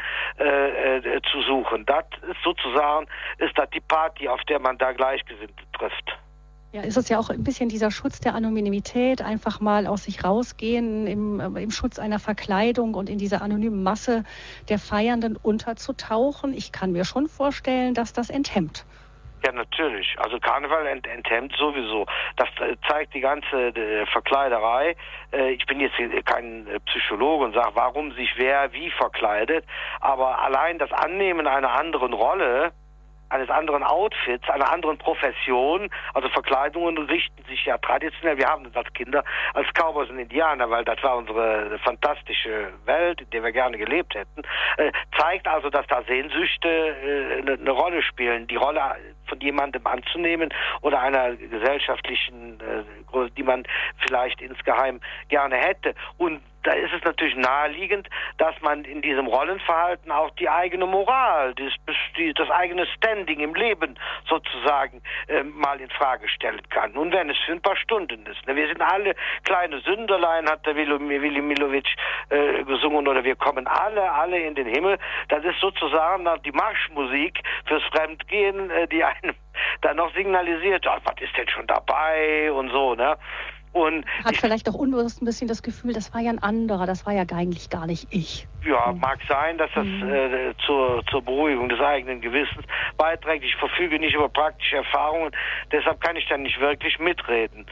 zu suchen. Das ist sozusagen, ist das die Party, auf der man da Gleichgesinnte trifft. Ja, ist es ja auch ein bisschen dieser Schutz der Anonymität, einfach mal aus sich rausgehen, im Schutz einer Verkleidung und in dieser anonymen Masse der Feiernden unterzutauchen. Ich kann mir schon vorstellen, dass das enthemmt. Ja, natürlich. Also Karneval enthemmt sowieso. Das zeigt die ganze Verkleiderei. Ich bin jetzt kein Psychologe und sage, warum sich wer wie verkleidet. Aber allein das Annehmen einer anderen Rolle, eines anderen Outfits, einer anderen Profession, also Verkleidungen richten sich ja traditionell, wir haben das als Kinder, als Cowboys und Indianer, weil das war unsere fantastische Welt, in der wir gerne gelebt hätten, zeigt also, dass da Sehnsüchte eine Rolle spielen, die Rolle von jemandem anzunehmen oder einer gesellschaftlichen, die man vielleicht insgeheim gerne hätte. Und da ist es natürlich naheliegend, dass man in diesem Rollenverhalten auch die eigene Moral, das eigene Standing im Leben sozusagen mal in Frage stellen kann. Nun, wenn es für ein paar Stunden ist. Wir sind alle kleine Sünderlein, hat der Willy Milovic gesungen, oder wir kommen alle in den Himmel. Das ist sozusagen die Marschmusik fürs Fremdgehen, die einem dann noch signalisiert, was ist denn schon dabei und so, ne? Und hat vielleicht auch unbewusst ein bisschen das Gefühl, das war ja ein anderer, das war ja eigentlich gar nicht ich. Ja, mag sein, dass das zur Beruhigung des eigenen Gewissens beiträgt. Ich verfüge nicht über praktische Erfahrungen, deshalb kann ich dann nicht wirklich mitreden.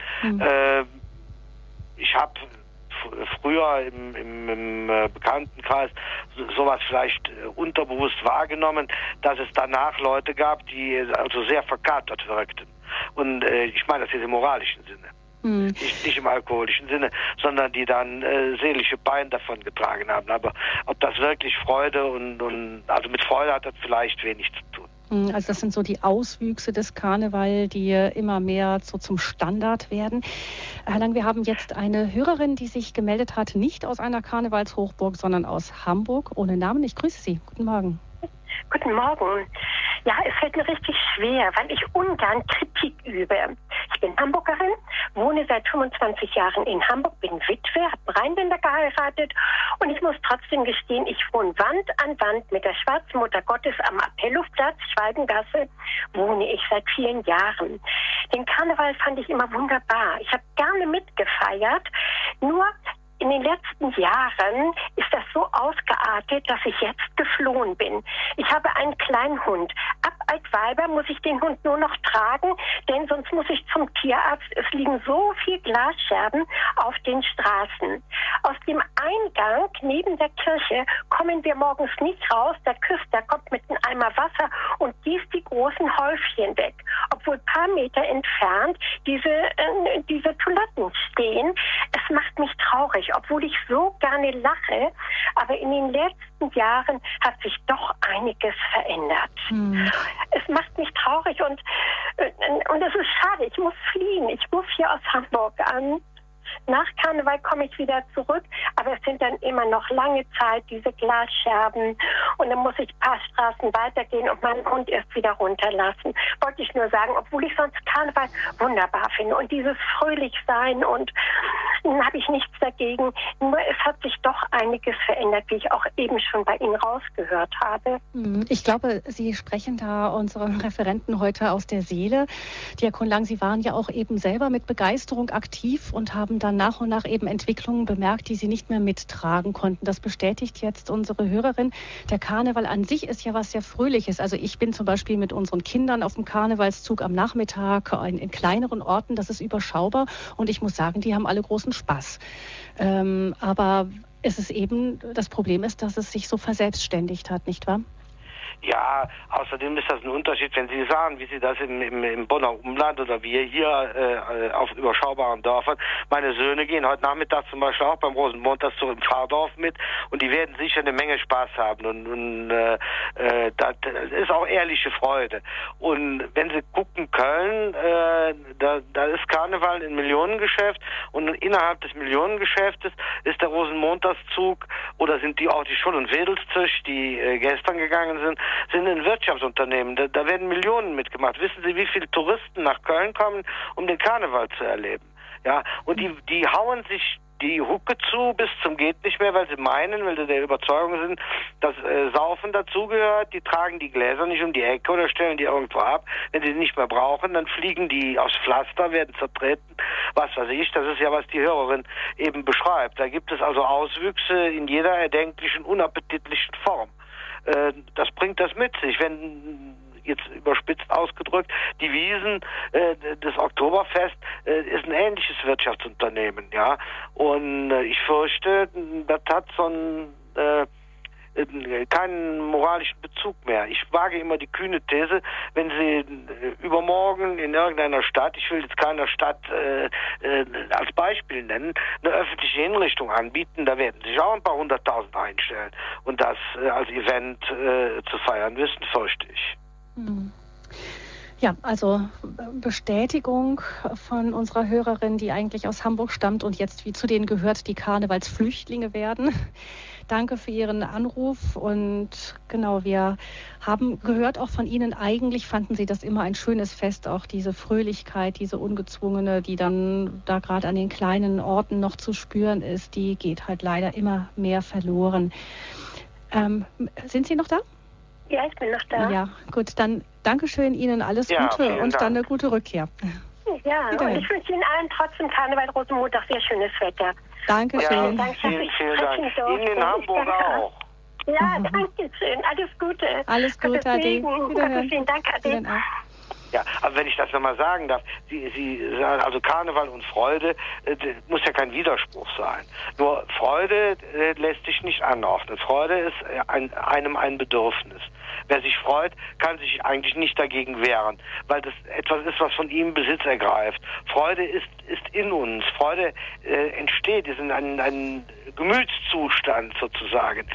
Ich habe früher im Bekanntenkreis sowas vielleicht unterbewusst wahrgenommen, dass es danach Leute gab, die also sehr verkatert wirkten. Und ich meine das jetzt im moralischen Sinne. Nicht im alkoholischen Sinne, sondern die dann seelische Pein davon getragen haben. Aber ob das wirklich Freude also mit Freude hat das vielleicht wenig zu tun. Also das sind so die Auswüchse des Karneval, die immer mehr so zum Standard werden. Herr Lang, wir haben jetzt eine Hörerin, die sich gemeldet hat, nicht aus einer Karnevalshochburg, sondern aus Hamburg, ohne Namen. Ich grüße Sie. Guten Morgen. Guten Morgen. Ja, es fällt mir richtig schwer, weil ich ungern Kritik übe. Ich bin Hamburgerin, wohne seit 25 Jahren in Hamburg, bin Witwe, habe einen Rheinländer geheiratet und ich muss trotzdem gestehen, ich wohne Wand an Wand mit der Schwarzen Mutter Gottes am Appellhofplatz, Schwalbengasse, wohne ich seit vielen Jahren. Den Karneval fand ich immer wunderbar. Ich habe gerne mitgefeiert, nur in den letzten Jahren ist das so ausgeartet, dass ich jetzt geflohen bin. Ich habe einen kleinen Hund. Ab Altweiber muss ich den Hund nur noch tragen, denn sonst muss ich zum Tierarzt. Es liegen so viele Glasscherben auf den Straßen. Aus dem Eingang neben der Kirche kommen wir morgens nicht raus. Der Küster kommt mit einem Eimer Wasser und gießt die großen Häufchen weg. Obwohl ein paar Meter entfernt diese Toiletten stehen. Es macht mich traurig, obwohl ich so gerne lache. Aber in den letzten Jahren hat sich doch einiges verändert. Es macht mich traurig und es ist schade. Ich muss fliehen. Ich rufe hier aus Hamburg an. Nach Karneval komme ich wieder zurück, aber es sind dann immer noch lange Zeit diese Glasscherben und dann muss ich ein paar Straßen weitergehen und meinen Hund erst wieder runterlassen. Wollte ich nur sagen, obwohl ich sonst Karneval wunderbar finde und dieses Fröhlichsein und habe ich nichts dagegen. Nur es hat sich doch einiges verändert, wie ich auch eben schon bei Ihnen rausgehört habe. Ich glaube, Sie sprechen da unseren Referenten heute aus der Seele. Diakon Lang, Sie waren ja auch eben selber mit Begeisterung aktiv und haben dann nach und nach eben Entwicklungen bemerkt, die Sie nicht mehr mittragen konnten. Das bestätigt jetzt unsere Hörerin. Der Karneval an sich ist ja was sehr Fröhliches. Also ich bin zum Beispiel mit unseren Kindern auf dem Karnevalszug am Nachmittag in kleineren Orten. Das ist überschaubar und ich muss sagen, die haben alle großen Spaß. Aber es ist eben, das Problem ist, dass es sich so verselbstständigt hat, nicht wahr? Ja, außerdem ist das ein Unterschied, wenn Sie sagen, wie Sie das im Bonner Umland oder wir hier auf überschaubaren Dörfern. Meine Söhne gehen heute Nachmittag zum Beispiel auch beim Rosenmontagszug im Pfarrdorf mit und die werden sicher eine Menge Spaß haben und das ist auch ehrliche Freude. Und wenn Sie gucken, Köln, da ist Karneval ein Millionengeschäft und innerhalb des Millionengeschäftes ist der Rosenmontagszug oder sind die auch die Scholl- und Wedelszöch, die gestern gegangen sind ein Wirtschaftsunternehmen. Da werden Millionen mitgemacht. Wissen Sie, wie viele Touristen nach Köln kommen, um den Karneval zu erleben? Ja, und die hauen sich die Hucke zu bis zum geht nicht mehr, weil sie meinen, weil sie der Überzeugung sind, dass Saufen dazugehört. Die tragen die Gläser nicht um die Ecke oder stellen die irgendwo ab. Wenn sie die nicht mehr brauchen, dann fliegen die aufs Pflaster, werden zertreten. Was weiß ich, das ist ja, was die Hörerin eben beschreibt. Da gibt es also Auswüchse in jeder erdenklichen, unappetitlichen Form. Das bringt das mit sich, wenn jetzt überspitzt ausgedrückt, die Wiesn des Oktoberfest ist ein ähnliches Wirtschaftsunternehmen, ja. Und ich fürchte, das hat so keinen moralischen Bezug mehr. Ich wage immer die kühne These, wenn Sie übermorgen in irgendeiner Stadt, ich will jetzt keiner Stadt als Beispiel nennen, eine öffentliche Hinrichtung anbieten, da werden sich auch ein paar 100.000 einstellen. Und das als Event zu feiern wissen, fürchte ich. Ja, also Bestätigung von unserer Hörerin, die eigentlich aus Hamburg stammt und jetzt wie zu denen gehört, die Karnevalsflüchtlinge werden. Danke für Ihren Anruf und genau, wir haben gehört auch von Ihnen, eigentlich fanden Sie das immer ein schönes Fest, auch diese Fröhlichkeit, diese ungezwungene, die dann da gerade an den kleinen Orten noch zu spüren ist, die geht halt leider immer mehr verloren. Sind Sie noch da? Ja, ich bin noch da. Ja, gut, dann Dankeschön Ihnen, alles Gute und dann eine gute Rückkehr. Ja, und ich wünsche Ihnen allen trotzdem Karneval Rosenmontag sehr schönes Wetter. Dankeschön. Ja, vielen Dank. Ihnen in Hamburg auch. Ja, danke schön. Alles Gute. Alles Gute, Ade. Wiederhören. Danke, Ade. Ja, aber wenn ich das nochmal sagen darf, Sie sagen, also Karneval und Freude, muss ja kein Widerspruch sein. Nur Freude lässt sich nicht anordnen. Freude ist einem ein Bedürfnis. Wer sich freut, kann sich eigentlich nicht dagegen wehren, weil das etwas ist, was von ihm Besitz ergreift. Freude ist in uns. Freude entsteht, ist ein Gemütszustand sozusagen.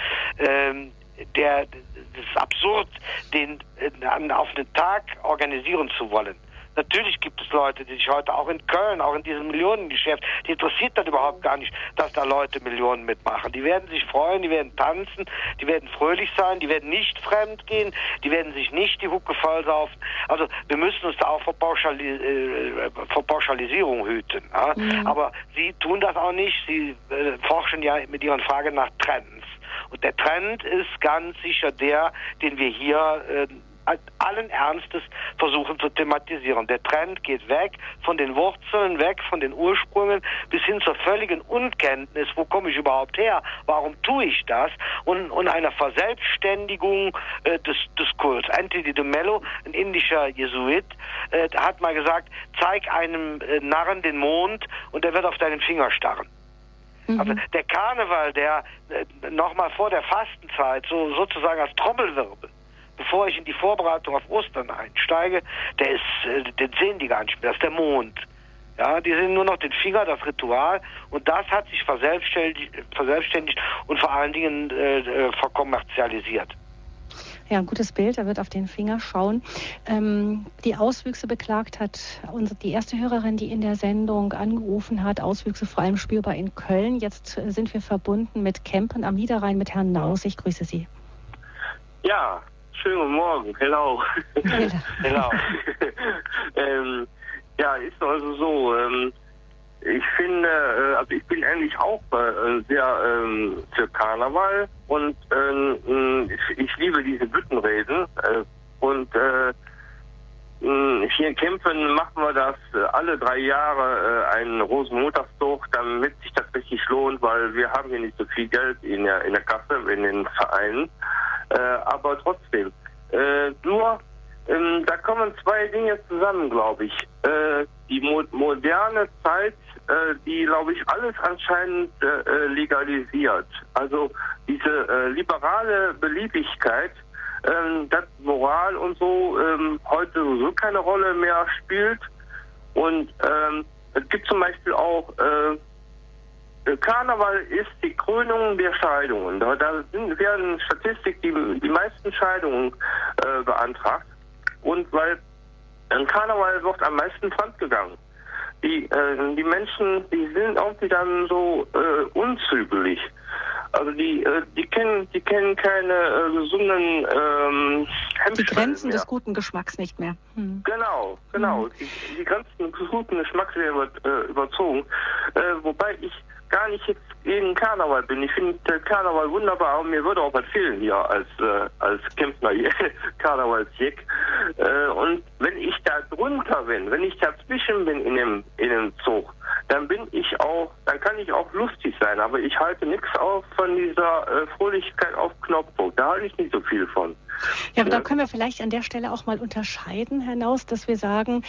Das ist absurd, den auf einen Tag organisieren zu wollen. Natürlich gibt es Leute, die sich heute auch in Köln, auch in diesem Millionengeschäft, die interessiert das überhaupt gar nicht, dass da Leute Millionen mitmachen. Die werden sich freuen, die werden tanzen, die werden fröhlich sein, die werden nicht fremd gehen, die werden sich nicht die Hucke vollsaufen. Also wir müssen uns da auch vor Pauschalisierung hüten. Ja? Mhm. Aber sie tun das auch nicht. Sie forschen ja mit ihren Fragen nach Trends. Und der Trend ist ganz sicher der, den wir hier allen Ernstes versuchen zu thematisieren. Der Trend geht weg von den Wurzeln, weg von den Ursprüngen bis hin zur völligen Unkenntnis, wo komme ich überhaupt her, warum tue ich das, und einer Verselbstständigung des Kults. Anthony de Mello, ein indischer Jesuit, hat mal gesagt, zeig einem Narren den Mond und er wird auf deinen Finger starren. Also der Karneval, der nochmal vor der Fastenzeit sozusagen als Trommelwirbel, bevor ich in die Vorbereitung auf Ostern einsteige, den sehen die gar nicht mehr, das ist der Mond. Ja, die sehen nur noch den Finger, das Ritual, und das hat sich verselbstständigt und vor allen Dingen verkommerzialisiert. Ja, ein gutes Bild, er wird auf den Finger schauen. Die Auswüchse beklagt hat die erste Hörerin, die in der Sendung angerufen hat, Auswüchse vor allem spürbar in Köln. Jetzt sind wir verbunden mit Kempen am Niederrhein mit Herrn Naus. Ich grüße Sie. Ja, schönen guten Morgen. Hello. Hello. Ja, ist also so. Ich finde, also ich bin eigentlich auch sehr für Karneval und ich liebe diese Büttenreden und hier in Kempen machen wir das alle 3 Jahre einen Rosenmontagszug, damit sich das richtig lohnt, weil wir haben hier nicht so viel Geld in der Kasse, in den Vereinen, aber trotzdem. Da kommen 2 Dinge zusammen, glaube ich. Die moderne Zeit, die, glaube ich, alles anscheinend legalisiert. Also diese liberale Beliebigkeit, dass Moral und so heute so keine Rolle mehr spielt. Und es gibt zum Beispiel auch Karneval ist die Krönung der Scheidungen. Da werden Statistik die meisten Scheidungen beantragt. Und weil an Karneval wird am meisten fremdgegangen. Die Menschen, die sind irgendwie dann so unzügelig. Also die kennen keine gesunden Hemmschwellen die Grenzen mehr. Des guten Geschmacks nicht mehr. Genau. Die Grenzen des guten Geschmacks werden überzogen. Wobei ich gar nicht jetzt gegen Karneval bin. Ich finde Karneval wunderbar und mir würde auch was fehlen hier als Kempner Karnevalsjäck. Und wenn ich da drunter bin, wenn ich dazwischen bin in dem Zug, dann kann ich auch lustig sein, aber ich halte nichts von dieser Fröhlichkeit auf Knopfdruck. Da halte ich nicht so viel von. Ja, aber da können wir vielleicht an der Stelle auch mal unterscheiden, Herr Naus, dass wir sagen,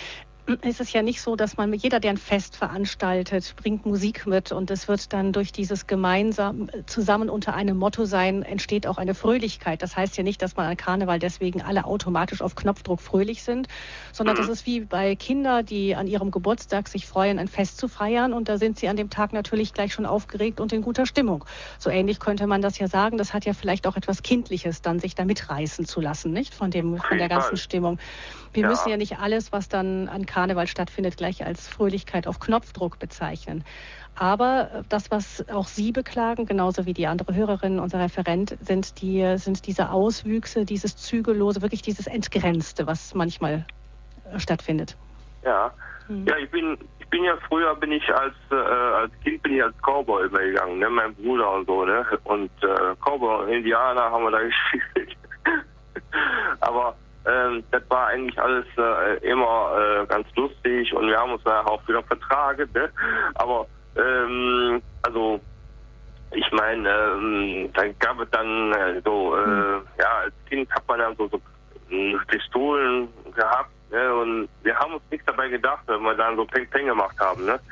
ist es ja nicht so, dass jeder, der ein Fest veranstaltet, bringt Musik mit und es wird dann durch dieses gemeinsam zusammen unter einem Motto sein, entsteht auch eine Fröhlichkeit. Das heißt ja nicht, dass man an Karneval deswegen alle automatisch auf Knopfdruck fröhlich sind, sondern das ist wie bei Kindern, die an ihrem Geburtstag sich freuen, ein Fest zu feiern und da sind sie an dem Tag natürlich gleich schon aufgeregt und in guter Stimmung. So ähnlich könnte man das ja sagen. Das hat ja vielleicht auch etwas Kindliches, dann sich da mitreißen zu lassen, nicht? Von der ganzen Stimmung. Wir müssen ja nicht alles, was dann an Karneval stattfindet, gleich als Fröhlichkeit auf Knopfdruck bezeichnen. Aber das, was auch Sie beklagen, genauso wie die andere Hörerin, unser Referent, sind diese Auswüchse, dieses Zügellose, wirklich dieses Entgrenzte, was manchmal stattfindet. Ja, ja, ich bin ja früher als Kind bin ich als Cowboy übergegangen, ne, mein Bruder und so, ne, und Cowboy und Indianer haben wir da gespielt. Aber das war eigentlich alles immer ganz lustig und wir haben uns da auch wieder vertragen, ne? Aber also ich meine, dann gab es dann als Kind hat man dann so Pistolen gehabt, ne? Und wir haben uns nichts dabei gedacht, wenn wir dann so Peng-Peng gemacht haben, ne?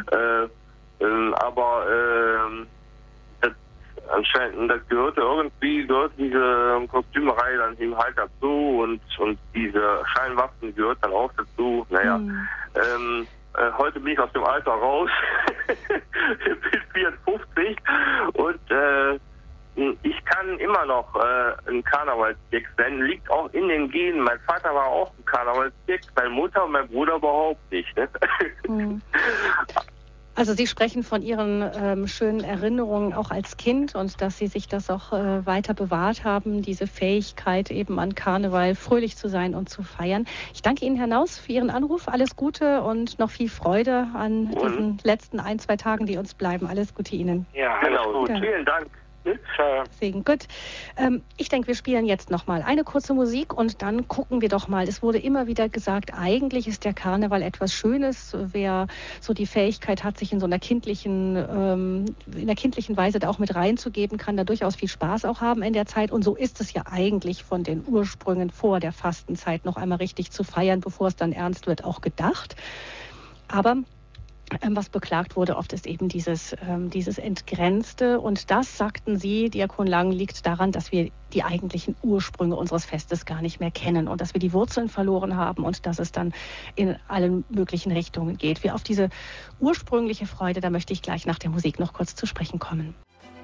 Anscheinend, das gehörte diese Kostümerei dann eben halt dazu und diese Scheinwaffen gehört dann auch dazu. Naja, heute bin ich aus dem Alter raus, bin 54 und ich kann immer noch ein Karnevalstick sein, liegt auch in den Genen. Mein Vater war auch ein Karnevalstick, meine Mutter und mein Bruder überhaupt nicht. Ne? Also Sie sprechen von Ihren schönen Erinnerungen auch als Kind und dass Sie sich das auch weiter bewahrt haben, diese Fähigkeit eben an Karneval fröhlich zu sein und zu feiern. Ich danke Ihnen, Herr Naus, für Ihren Anruf. Alles Gute und noch viel Freude an diesen letzten 1-2 Tagen, die uns bleiben. Alles Gute Ihnen. Ja, genau. Gut. Ja. Vielen Dank. Deswegen, gut. Ich denke, wir spielen jetzt noch mal eine kurze Musik und dann gucken wir doch mal. Es wurde immer wieder gesagt, eigentlich ist der Karneval etwas Schönes. Wer so die Fähigkeit hat, sich in so einer kindlichen Weise da auch mit reinzugeben, kann da durchaus viel Spaß auch haben in der Zeit. Und so ist es ja eigentlich von den Ursprüngen vor der Fastenzeit noch einmal richtig zu feiern, bevor es dann ernst wird, auch gedacht. Aber was beklagt wurde oft, ist eben dieses Entgrenzte. Und das, sagten Sie, Diakon Lang, liegt daran, dass wir die eigentlichen Ursprünge unseres Festes gar nicht mehr kennen und dass wir die Wurzeln verloren haben und dass es dann in allen möglichen Richtungen geht. Wie auf diese ursprüngliche Freude, da möchte ich gleich nach der Musik noch kurz zu sprechen kommen.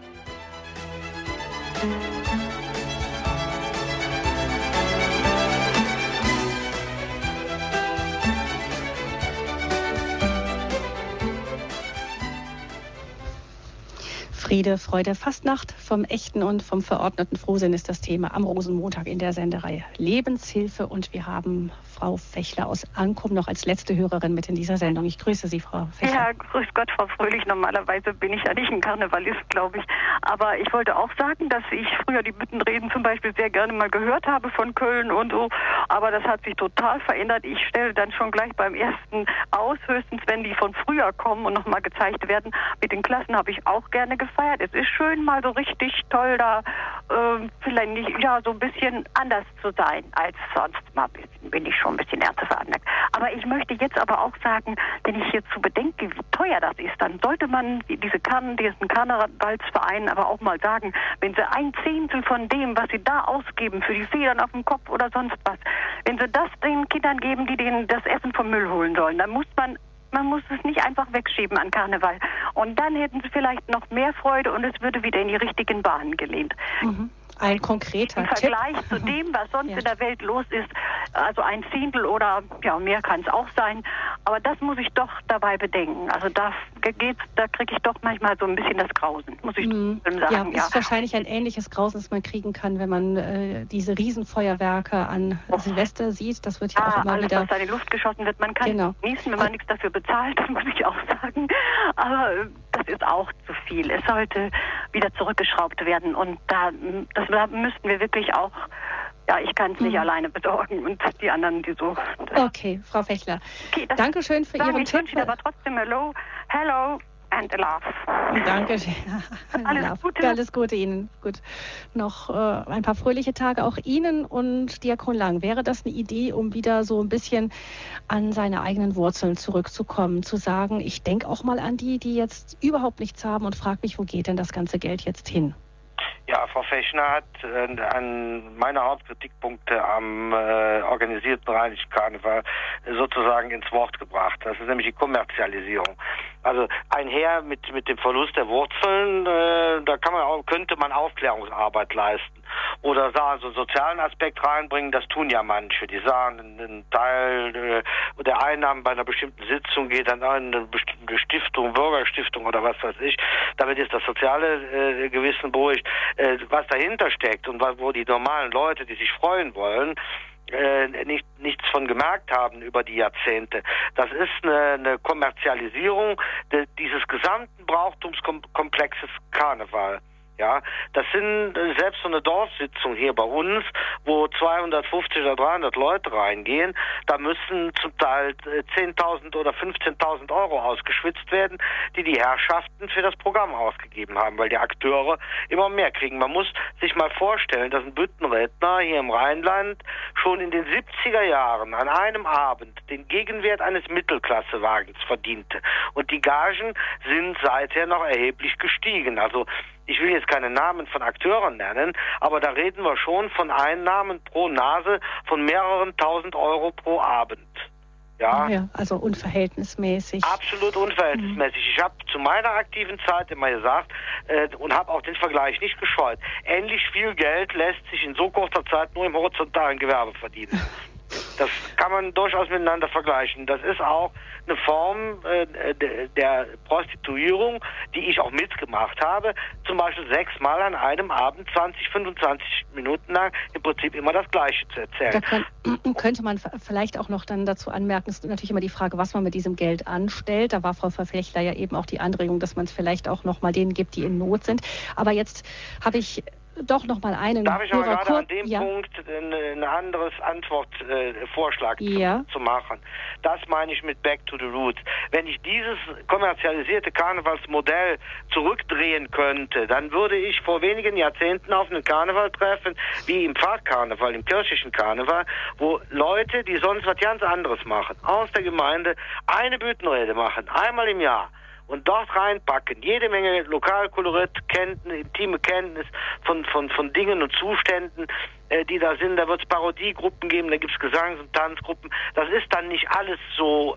Friede, Freude, Fastnacht. Vom echten und vom verordneten Frohsinn ist das Thema am Rosenmontag in der Sendereihe Lebenshilfe. Und wir haben Frau Fechler aus Ankum noch als letzte Hörerin mit in dieser Sendung. Ich grüße Sie, Frau Fechler. Ja, grüß Gott, Frau Fröhlich. Normalerweise bin ich ja nicht ein Karnevalist, glaube ich. Aber ich wollte auch sagen, dass ich früher die Büttenreden zum Beispiel sehr gerne mal gehört habe von Köln und so. Aber das hat sich total verändert. Ich stelle dann schon gleich beim ersten aus, höchstens wenn die von früher kommen und nochmal gezeigt werden. Mit den Klassen habe ich auch gerne gefeiert. Es ist schön, mal so richtig toll da vielleicht nicht, ja, so ein bisschen anders zu sein als sonst. Mal bin ich schon ein bisschen ernster veranlagt. Aber ich möchte jetzt aber auch sagen, wenn ich jetzt so bedenke, wie teuer das ist, dann sollte man diesen Karnevalsvereinen aber auch mal sagen, wenn sie 1/10 von dem, was sie da ausgeben für die Federn auf dem Kopf oder sonst was, wenn sie das den Kindern geben, die denen das Essen vom Müll holen sollen, dann muss man muss es nicht einfach wegschieben an Karneval. Und dann hätten sie vielleicht noch mehr Freude und es würde wieder in die richtigen Bahnen gelenkt. Ein konkreter Tipp. Im Vergleich zu dem, was sonst in der Welt los ist, also 1/10 oder ja, mehr kann es auch sein. Aber das muss ich doch dabei bedenken. Also da kriege ich doch manchmal so ein bisschen das Grausen, muss ich sagen. Ja, ist wahrscheinlich ein ähnliches Grausen, das man kriegen kann, wenn man diese Riesenfeuerwerke an Silvester sieht. Das wird ja auch immer alles, wieder... was da in die Luft geschossen wird. Man kann genießen, wenn man nichts dafür bezahlt, muss ich auch sagen. Aber das ist auch zu viel. Es sollte wieder zurückgeschraubt werden. Und da müssten wir wirklich auch... Ja, ich kann es nicht alleine besorgen und die anderen, die so... Okay, Frau Fechler. Okay, Dankeschön für Ihren Tipp. Ich wünsche Ihnen aber trotzdem hello and love. Danke. Alles Gute. Alles Gute Ihnen. Gut. Noch ein paar fröhliche Tage auch Ihnen und Diakon Lang. Wäre das eine Idee, um wieder so ein bisschen an seine eigenen Wurzeln zurückzukommen, zu sagen, ich denke auch mal an die jetzt überhaupt nichts haben und frage mich, wo geht denn das ganze Geld jetzt hin? Ja, Frau Fechner hat meine Hauptkritikpunkte am organisierten Rheinischen Karneval sozusagen ins Wort gebracht. Das ist nämlich die Kommerzialisierung. Also einher mit dem Verlust der Wurzeln, da könnte man Aufklärungsarbeit leisten. Oder so einen sozialen Aspekt reinbringen, das tun ja manche. Die sagen, ein Teil der Einnahmen bei einer bestimmten Sitzung geht an eine bestimmte Stiftung, Bürgerstiftung oder was weiß ich. Damit ist das soziale Gewissen beruhigt. Was dahinter steckt und wo die normalen Leute, die sich freuen wollen, nichts von gemerkt haben über die Jahrzehnte. Das ist eine Kommerzialisierung dieses gesamten Brauchtumskomplexes Karneval. Ja, das sind selbst so eine Dorfsitzung hier bei uns, wo 250 oder 300 Leute reingehen, da müssen zum Teil 10.000 oder 15.000 Euro ausgeschwitzt werden, die Herrschaften für das Programm ausgegeben haben, weil die Akteure immer mehr kriegen. Man muss sich mal vorstellen, dass ein Büttenredner hier im Rheinland schon in den 70er Jahren an einem Abend den Gegenwert eines Mittelklassewagens verdiente. Und die Gagen sind seither noch erheblich gestiegen. Also ich will jetzt keine Namen von Akteuren nennen, aber da reden wir schon von Einnahmen pro Nase von mehreren tausend Euro pro Abend. Ja, also unverhältnismäßig. Absolut unverhältnismäßig. Ich habe zu meiner aktiven Zeit immer gesagt und habe auch den Vergleich nicht gescheut. Ähnlich viel Geld lässt sich in so kurzer Zeit nur im horizontalen Gewerbe verdienen. Das kann man durchaus miteinander vergleichen. Das ist auch eine Form der Prostituierung, die ich auch mitgemacht habe. Zum Beispiel 6-mal an einem Abend 20, 25 Minuten lang im Prinzip immer das Gleiche zu erzählen. Da könnte man vielleicht auch noch dann dazu anmerken, es ist natürlich immer die Frage, was man mit diesem Geld anstellt. Da war Frau Verfechter ja eben auch die Anregung, dass man es vielleicht auch noch mal denen gibt, die in Not sind. Aber jetzt habe ich doch noch mal einen. Darf ich aber gerade an dem Punkt ein anderes Antwortvorschlag zu machen? Das meine ich mit Back to the Roots. Wenn ich dieses kommerzialisierte Karnevalsmodell zurückdrehen könnte, dann würde ich vor wenigen Jahrzehnten auf einen Karneval treffen, wie im Pfarrkarneval, im kirchlichen Karneval, wo Leute, die sonst was ganz anderes machen, aus der Gemeinde eine Büttenrede machen, einmal im Jahr. Und dort reinpacken, jede Menge Lokalkolorit, intime Kenntnis von Dingen und Zuständen, die da sind. Da wird es Parodiegruppen geben, da gibt es Gesangs- und Tanzgruppen. Das ist dann nicht alles so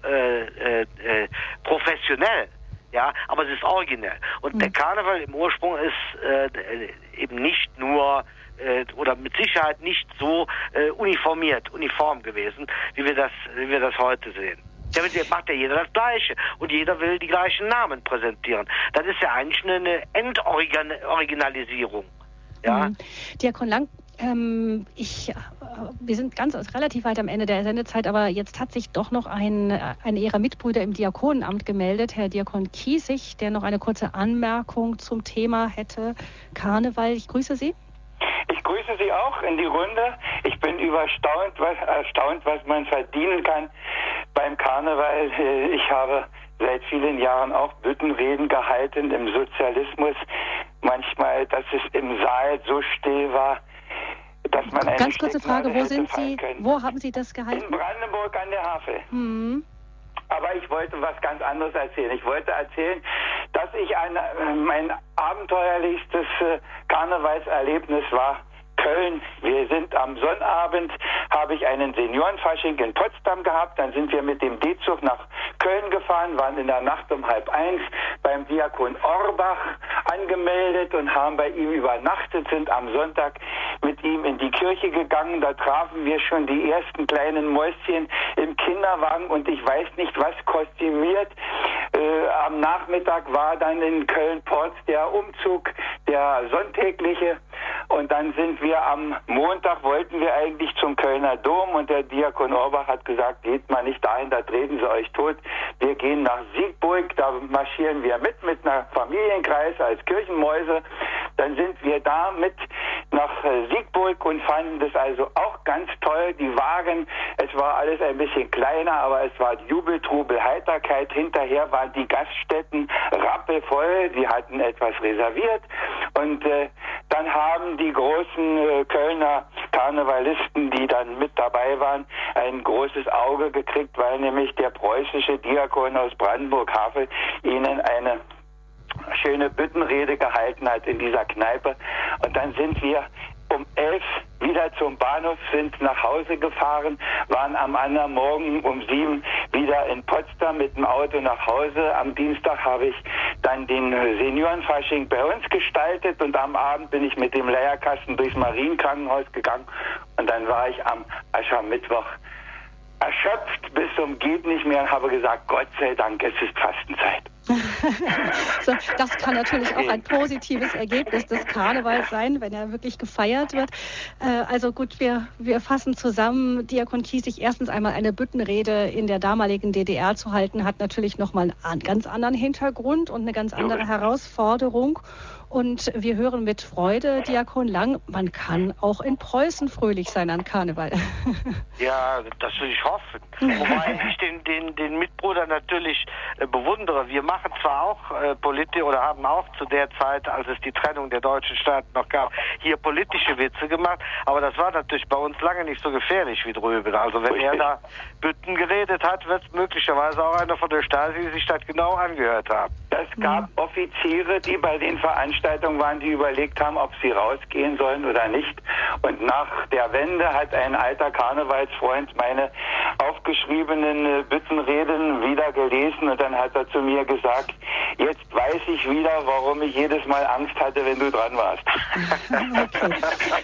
professionell, ja, aber es ist originell. Und der Karneval im Ursprung ist eben nicht nur oder mit Sicherheit nicht so uniform gewesen, wie wir das heute sehen. Damit macht ja jeder das Gleiche und jeder will die gleichen Namen präsentieren. Das ist ja eigentlich eine Entoriginalisierung. Ja? Diakon Lang, wir sind relativ weit am Ende der Sendezeit, aber jetzt hat sich doch noch einer Ihrer Mitbrüder im Diakonenamt gemeldet, Herr Diakon Kiesig, der noch eine kurze Anmerkung zum Thema hätte. Karneval, ich grüße Sie. Ich grüße Sie auch in die Runde. Ich bin erstaunt, was man verdienen kann beim Karneval. Ich habe seit vielen Jahren auch Büttenreden gehalten im Sozialismus. Manchmal, dass es im Saal so still war, dass man eine Ganz kurze Frage, wo haben Sie das gehalten? In Brandenburg an der Havel. Mhm. Aber ich wollte was ganz anderes erzählen. Ich wollte erzählen, dass ich mein abenteuerlichstes Karnevalserlebnis war Köln. Wir sind am Sonnabend, habe ich einen Seniorenfasching in Potsdam gehabt. Dann sind wir mit dem D-Zug nach Köln gefahren, waren in der Nacht um 12:30 beim Diakon Orbach angemeldet und haben bei ihm übernachtet, sind am Sonntag mit ihm in die Kirche gegangen. Da trafen wir schon die ersten kleinen Mäuschen im Kinderwagen und ich weiß nicht was kostümiert. Am Nachmittag war dann in Köln-Porz der Umzug, der sonntägliche. Und dann sind wir am Montag, wollten wir eigentlich zum Kölner Dom und der Diakon Orbach hat gesagt, geht mal nicht dahin, da treten sie euch tot. Wir gehen nach Siegburg, da marschieren wir mit einer Familienkreis als Kirchenmäuse. Dann sind wir da mit nach Siegburg und fanden das also auch ganz toll. Die Wagen, es war alles ein bisschen kleiner, aber es war Jubel, Trubel, Heiterkeit. Hinterher waren die Gaststätten rappelvoll, die hatten etwas reserviert. Und dann haben die großen Kölner Karnevalisten, die dann mit dabei waren, ein großes Auge gekriegt, weil nämlich der preußische Diakon aus Brandenburg-Havel ihnen eine schöne Büttenrede gehalten hat in dieser Kneipe. Und dann sind wir um 11 wieder zum Bahnhof, sind nach Hause gefahren, waren am anderen Morgen um 7 wieder in Potsdam mit dem Auto nach Hause. Am Dienstag habe ich dann den Seniorenfasching bei uns gestaltet und am Abend bin ich mit dem Leierkasten durchs Marienkrankenhaus gegangen und dann war ich am Aschermittwoch erschöpft bis zum geht nicht mehr und habe gesagt, Gott sei Dank, es ist Fastenzeit. So, das kann natürlich auch ein positives Ergebnis des Karnevals sein, wenn er wirklich gefeiert wird. Also gut, wir fassen zusammen. Diakon Kiesig, erstens einmal eine Büttenrede in der damaligen DDR zu halten, hat natürlich nochmal einen ganz anderen Hintergrund und eine ganz andere Herausforderung. Und wir hören mit Freude, Diakon Lang, man kann auch in Preußen fröhlich sein an Karneval. Ja, das will ich hoffen. Wobei ich den Mitbruder natürlich bewundere. Wir machen zwar auch Politik oder haben auch zu der Zeit, als es die Trennung der deutschen Staaten noch gab, hier politische Witze gemacht, aber das war natürlich bei uns lange nicht so gefährlich wie drüben. Also wenn er da Bütten geredet hat, wird möglicherweise auch einer von der Stasi sich das genau angehört haben. Es gab Offiziere, die bei den Veranstaltungen waren, die überlegt haben, ob sie rausgehen sollen oder nicht. Und nach der Wende hat ein alter Karnevalsfreund meine aufgeschriebenen Büttenreden wieder gelesen und dann hat er zu mir gesagt, jetzt weiß ich wieder, warum ich jedes Mal Angst hatte, wenn du dran warst. Okay.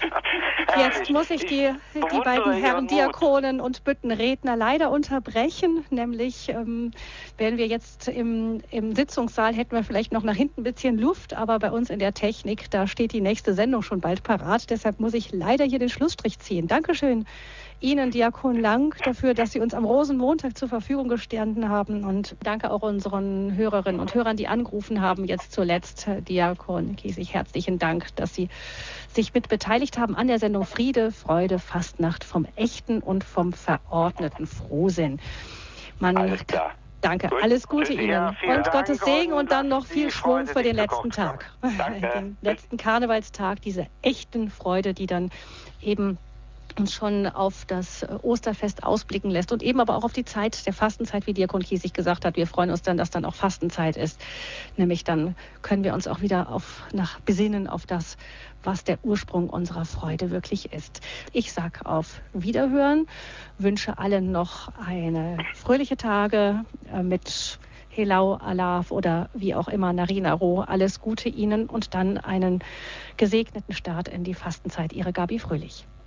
Jetzt muss ich die beiden Herren Diakonen und Büttenredner leider unterbrechen, nämlich werden wir jetzt im Sitzungssaal, hätten wir vielleicht noch nach hinten ein bisschen Luft, aber bei uns in der Technik, da steht die nächste Sendung schon bald parat, deshalb muss ich leider hier den Schlussstrich ziehen. Dankeschön Ihnen, Diakon Lang, dafür, dass Sie uns am Rosenmontag zur Verfügung gestanden haben und danke auch unseren Hörerinnen und Hörern, die angerufen haben, jetzt zuletzt Diakon Kiesig, herzlichen Dank, dass Sie sich mit beteiligt haben an der Sendung Friede, Freude, Fastnacht vom echten und vom verordneten Frohsinn. Alles klar. Danke, gut, alles Gute Ihnen und Dank Gottes Segen und dann noch viel Schwung für den letzten Tag. Den letzten Karnevalstag, diese echten Freude, die dann eben uns schon auf das Osterfest ausblicken lässt und eben aber auch auf die Zeit der Fastenzeit, wie Diakon Kiesig gesagt hat. Wir freuen uns dann, dass dann auch Fastenzeit ist. Nämlich dann können wir uns auch wieder besinnen auf das, was der Ursprung unserer Freude wirklich ist. Ich sage auf Wiederhören, wünsche allen noch eine fröhliche Tage mit Helau, Alaf oder wie auch immer, Narina Roh. Alles Gute Ihnen und dann einen gesegneten Start in die Fastenzeit. Ihre Gabi Fröhlich.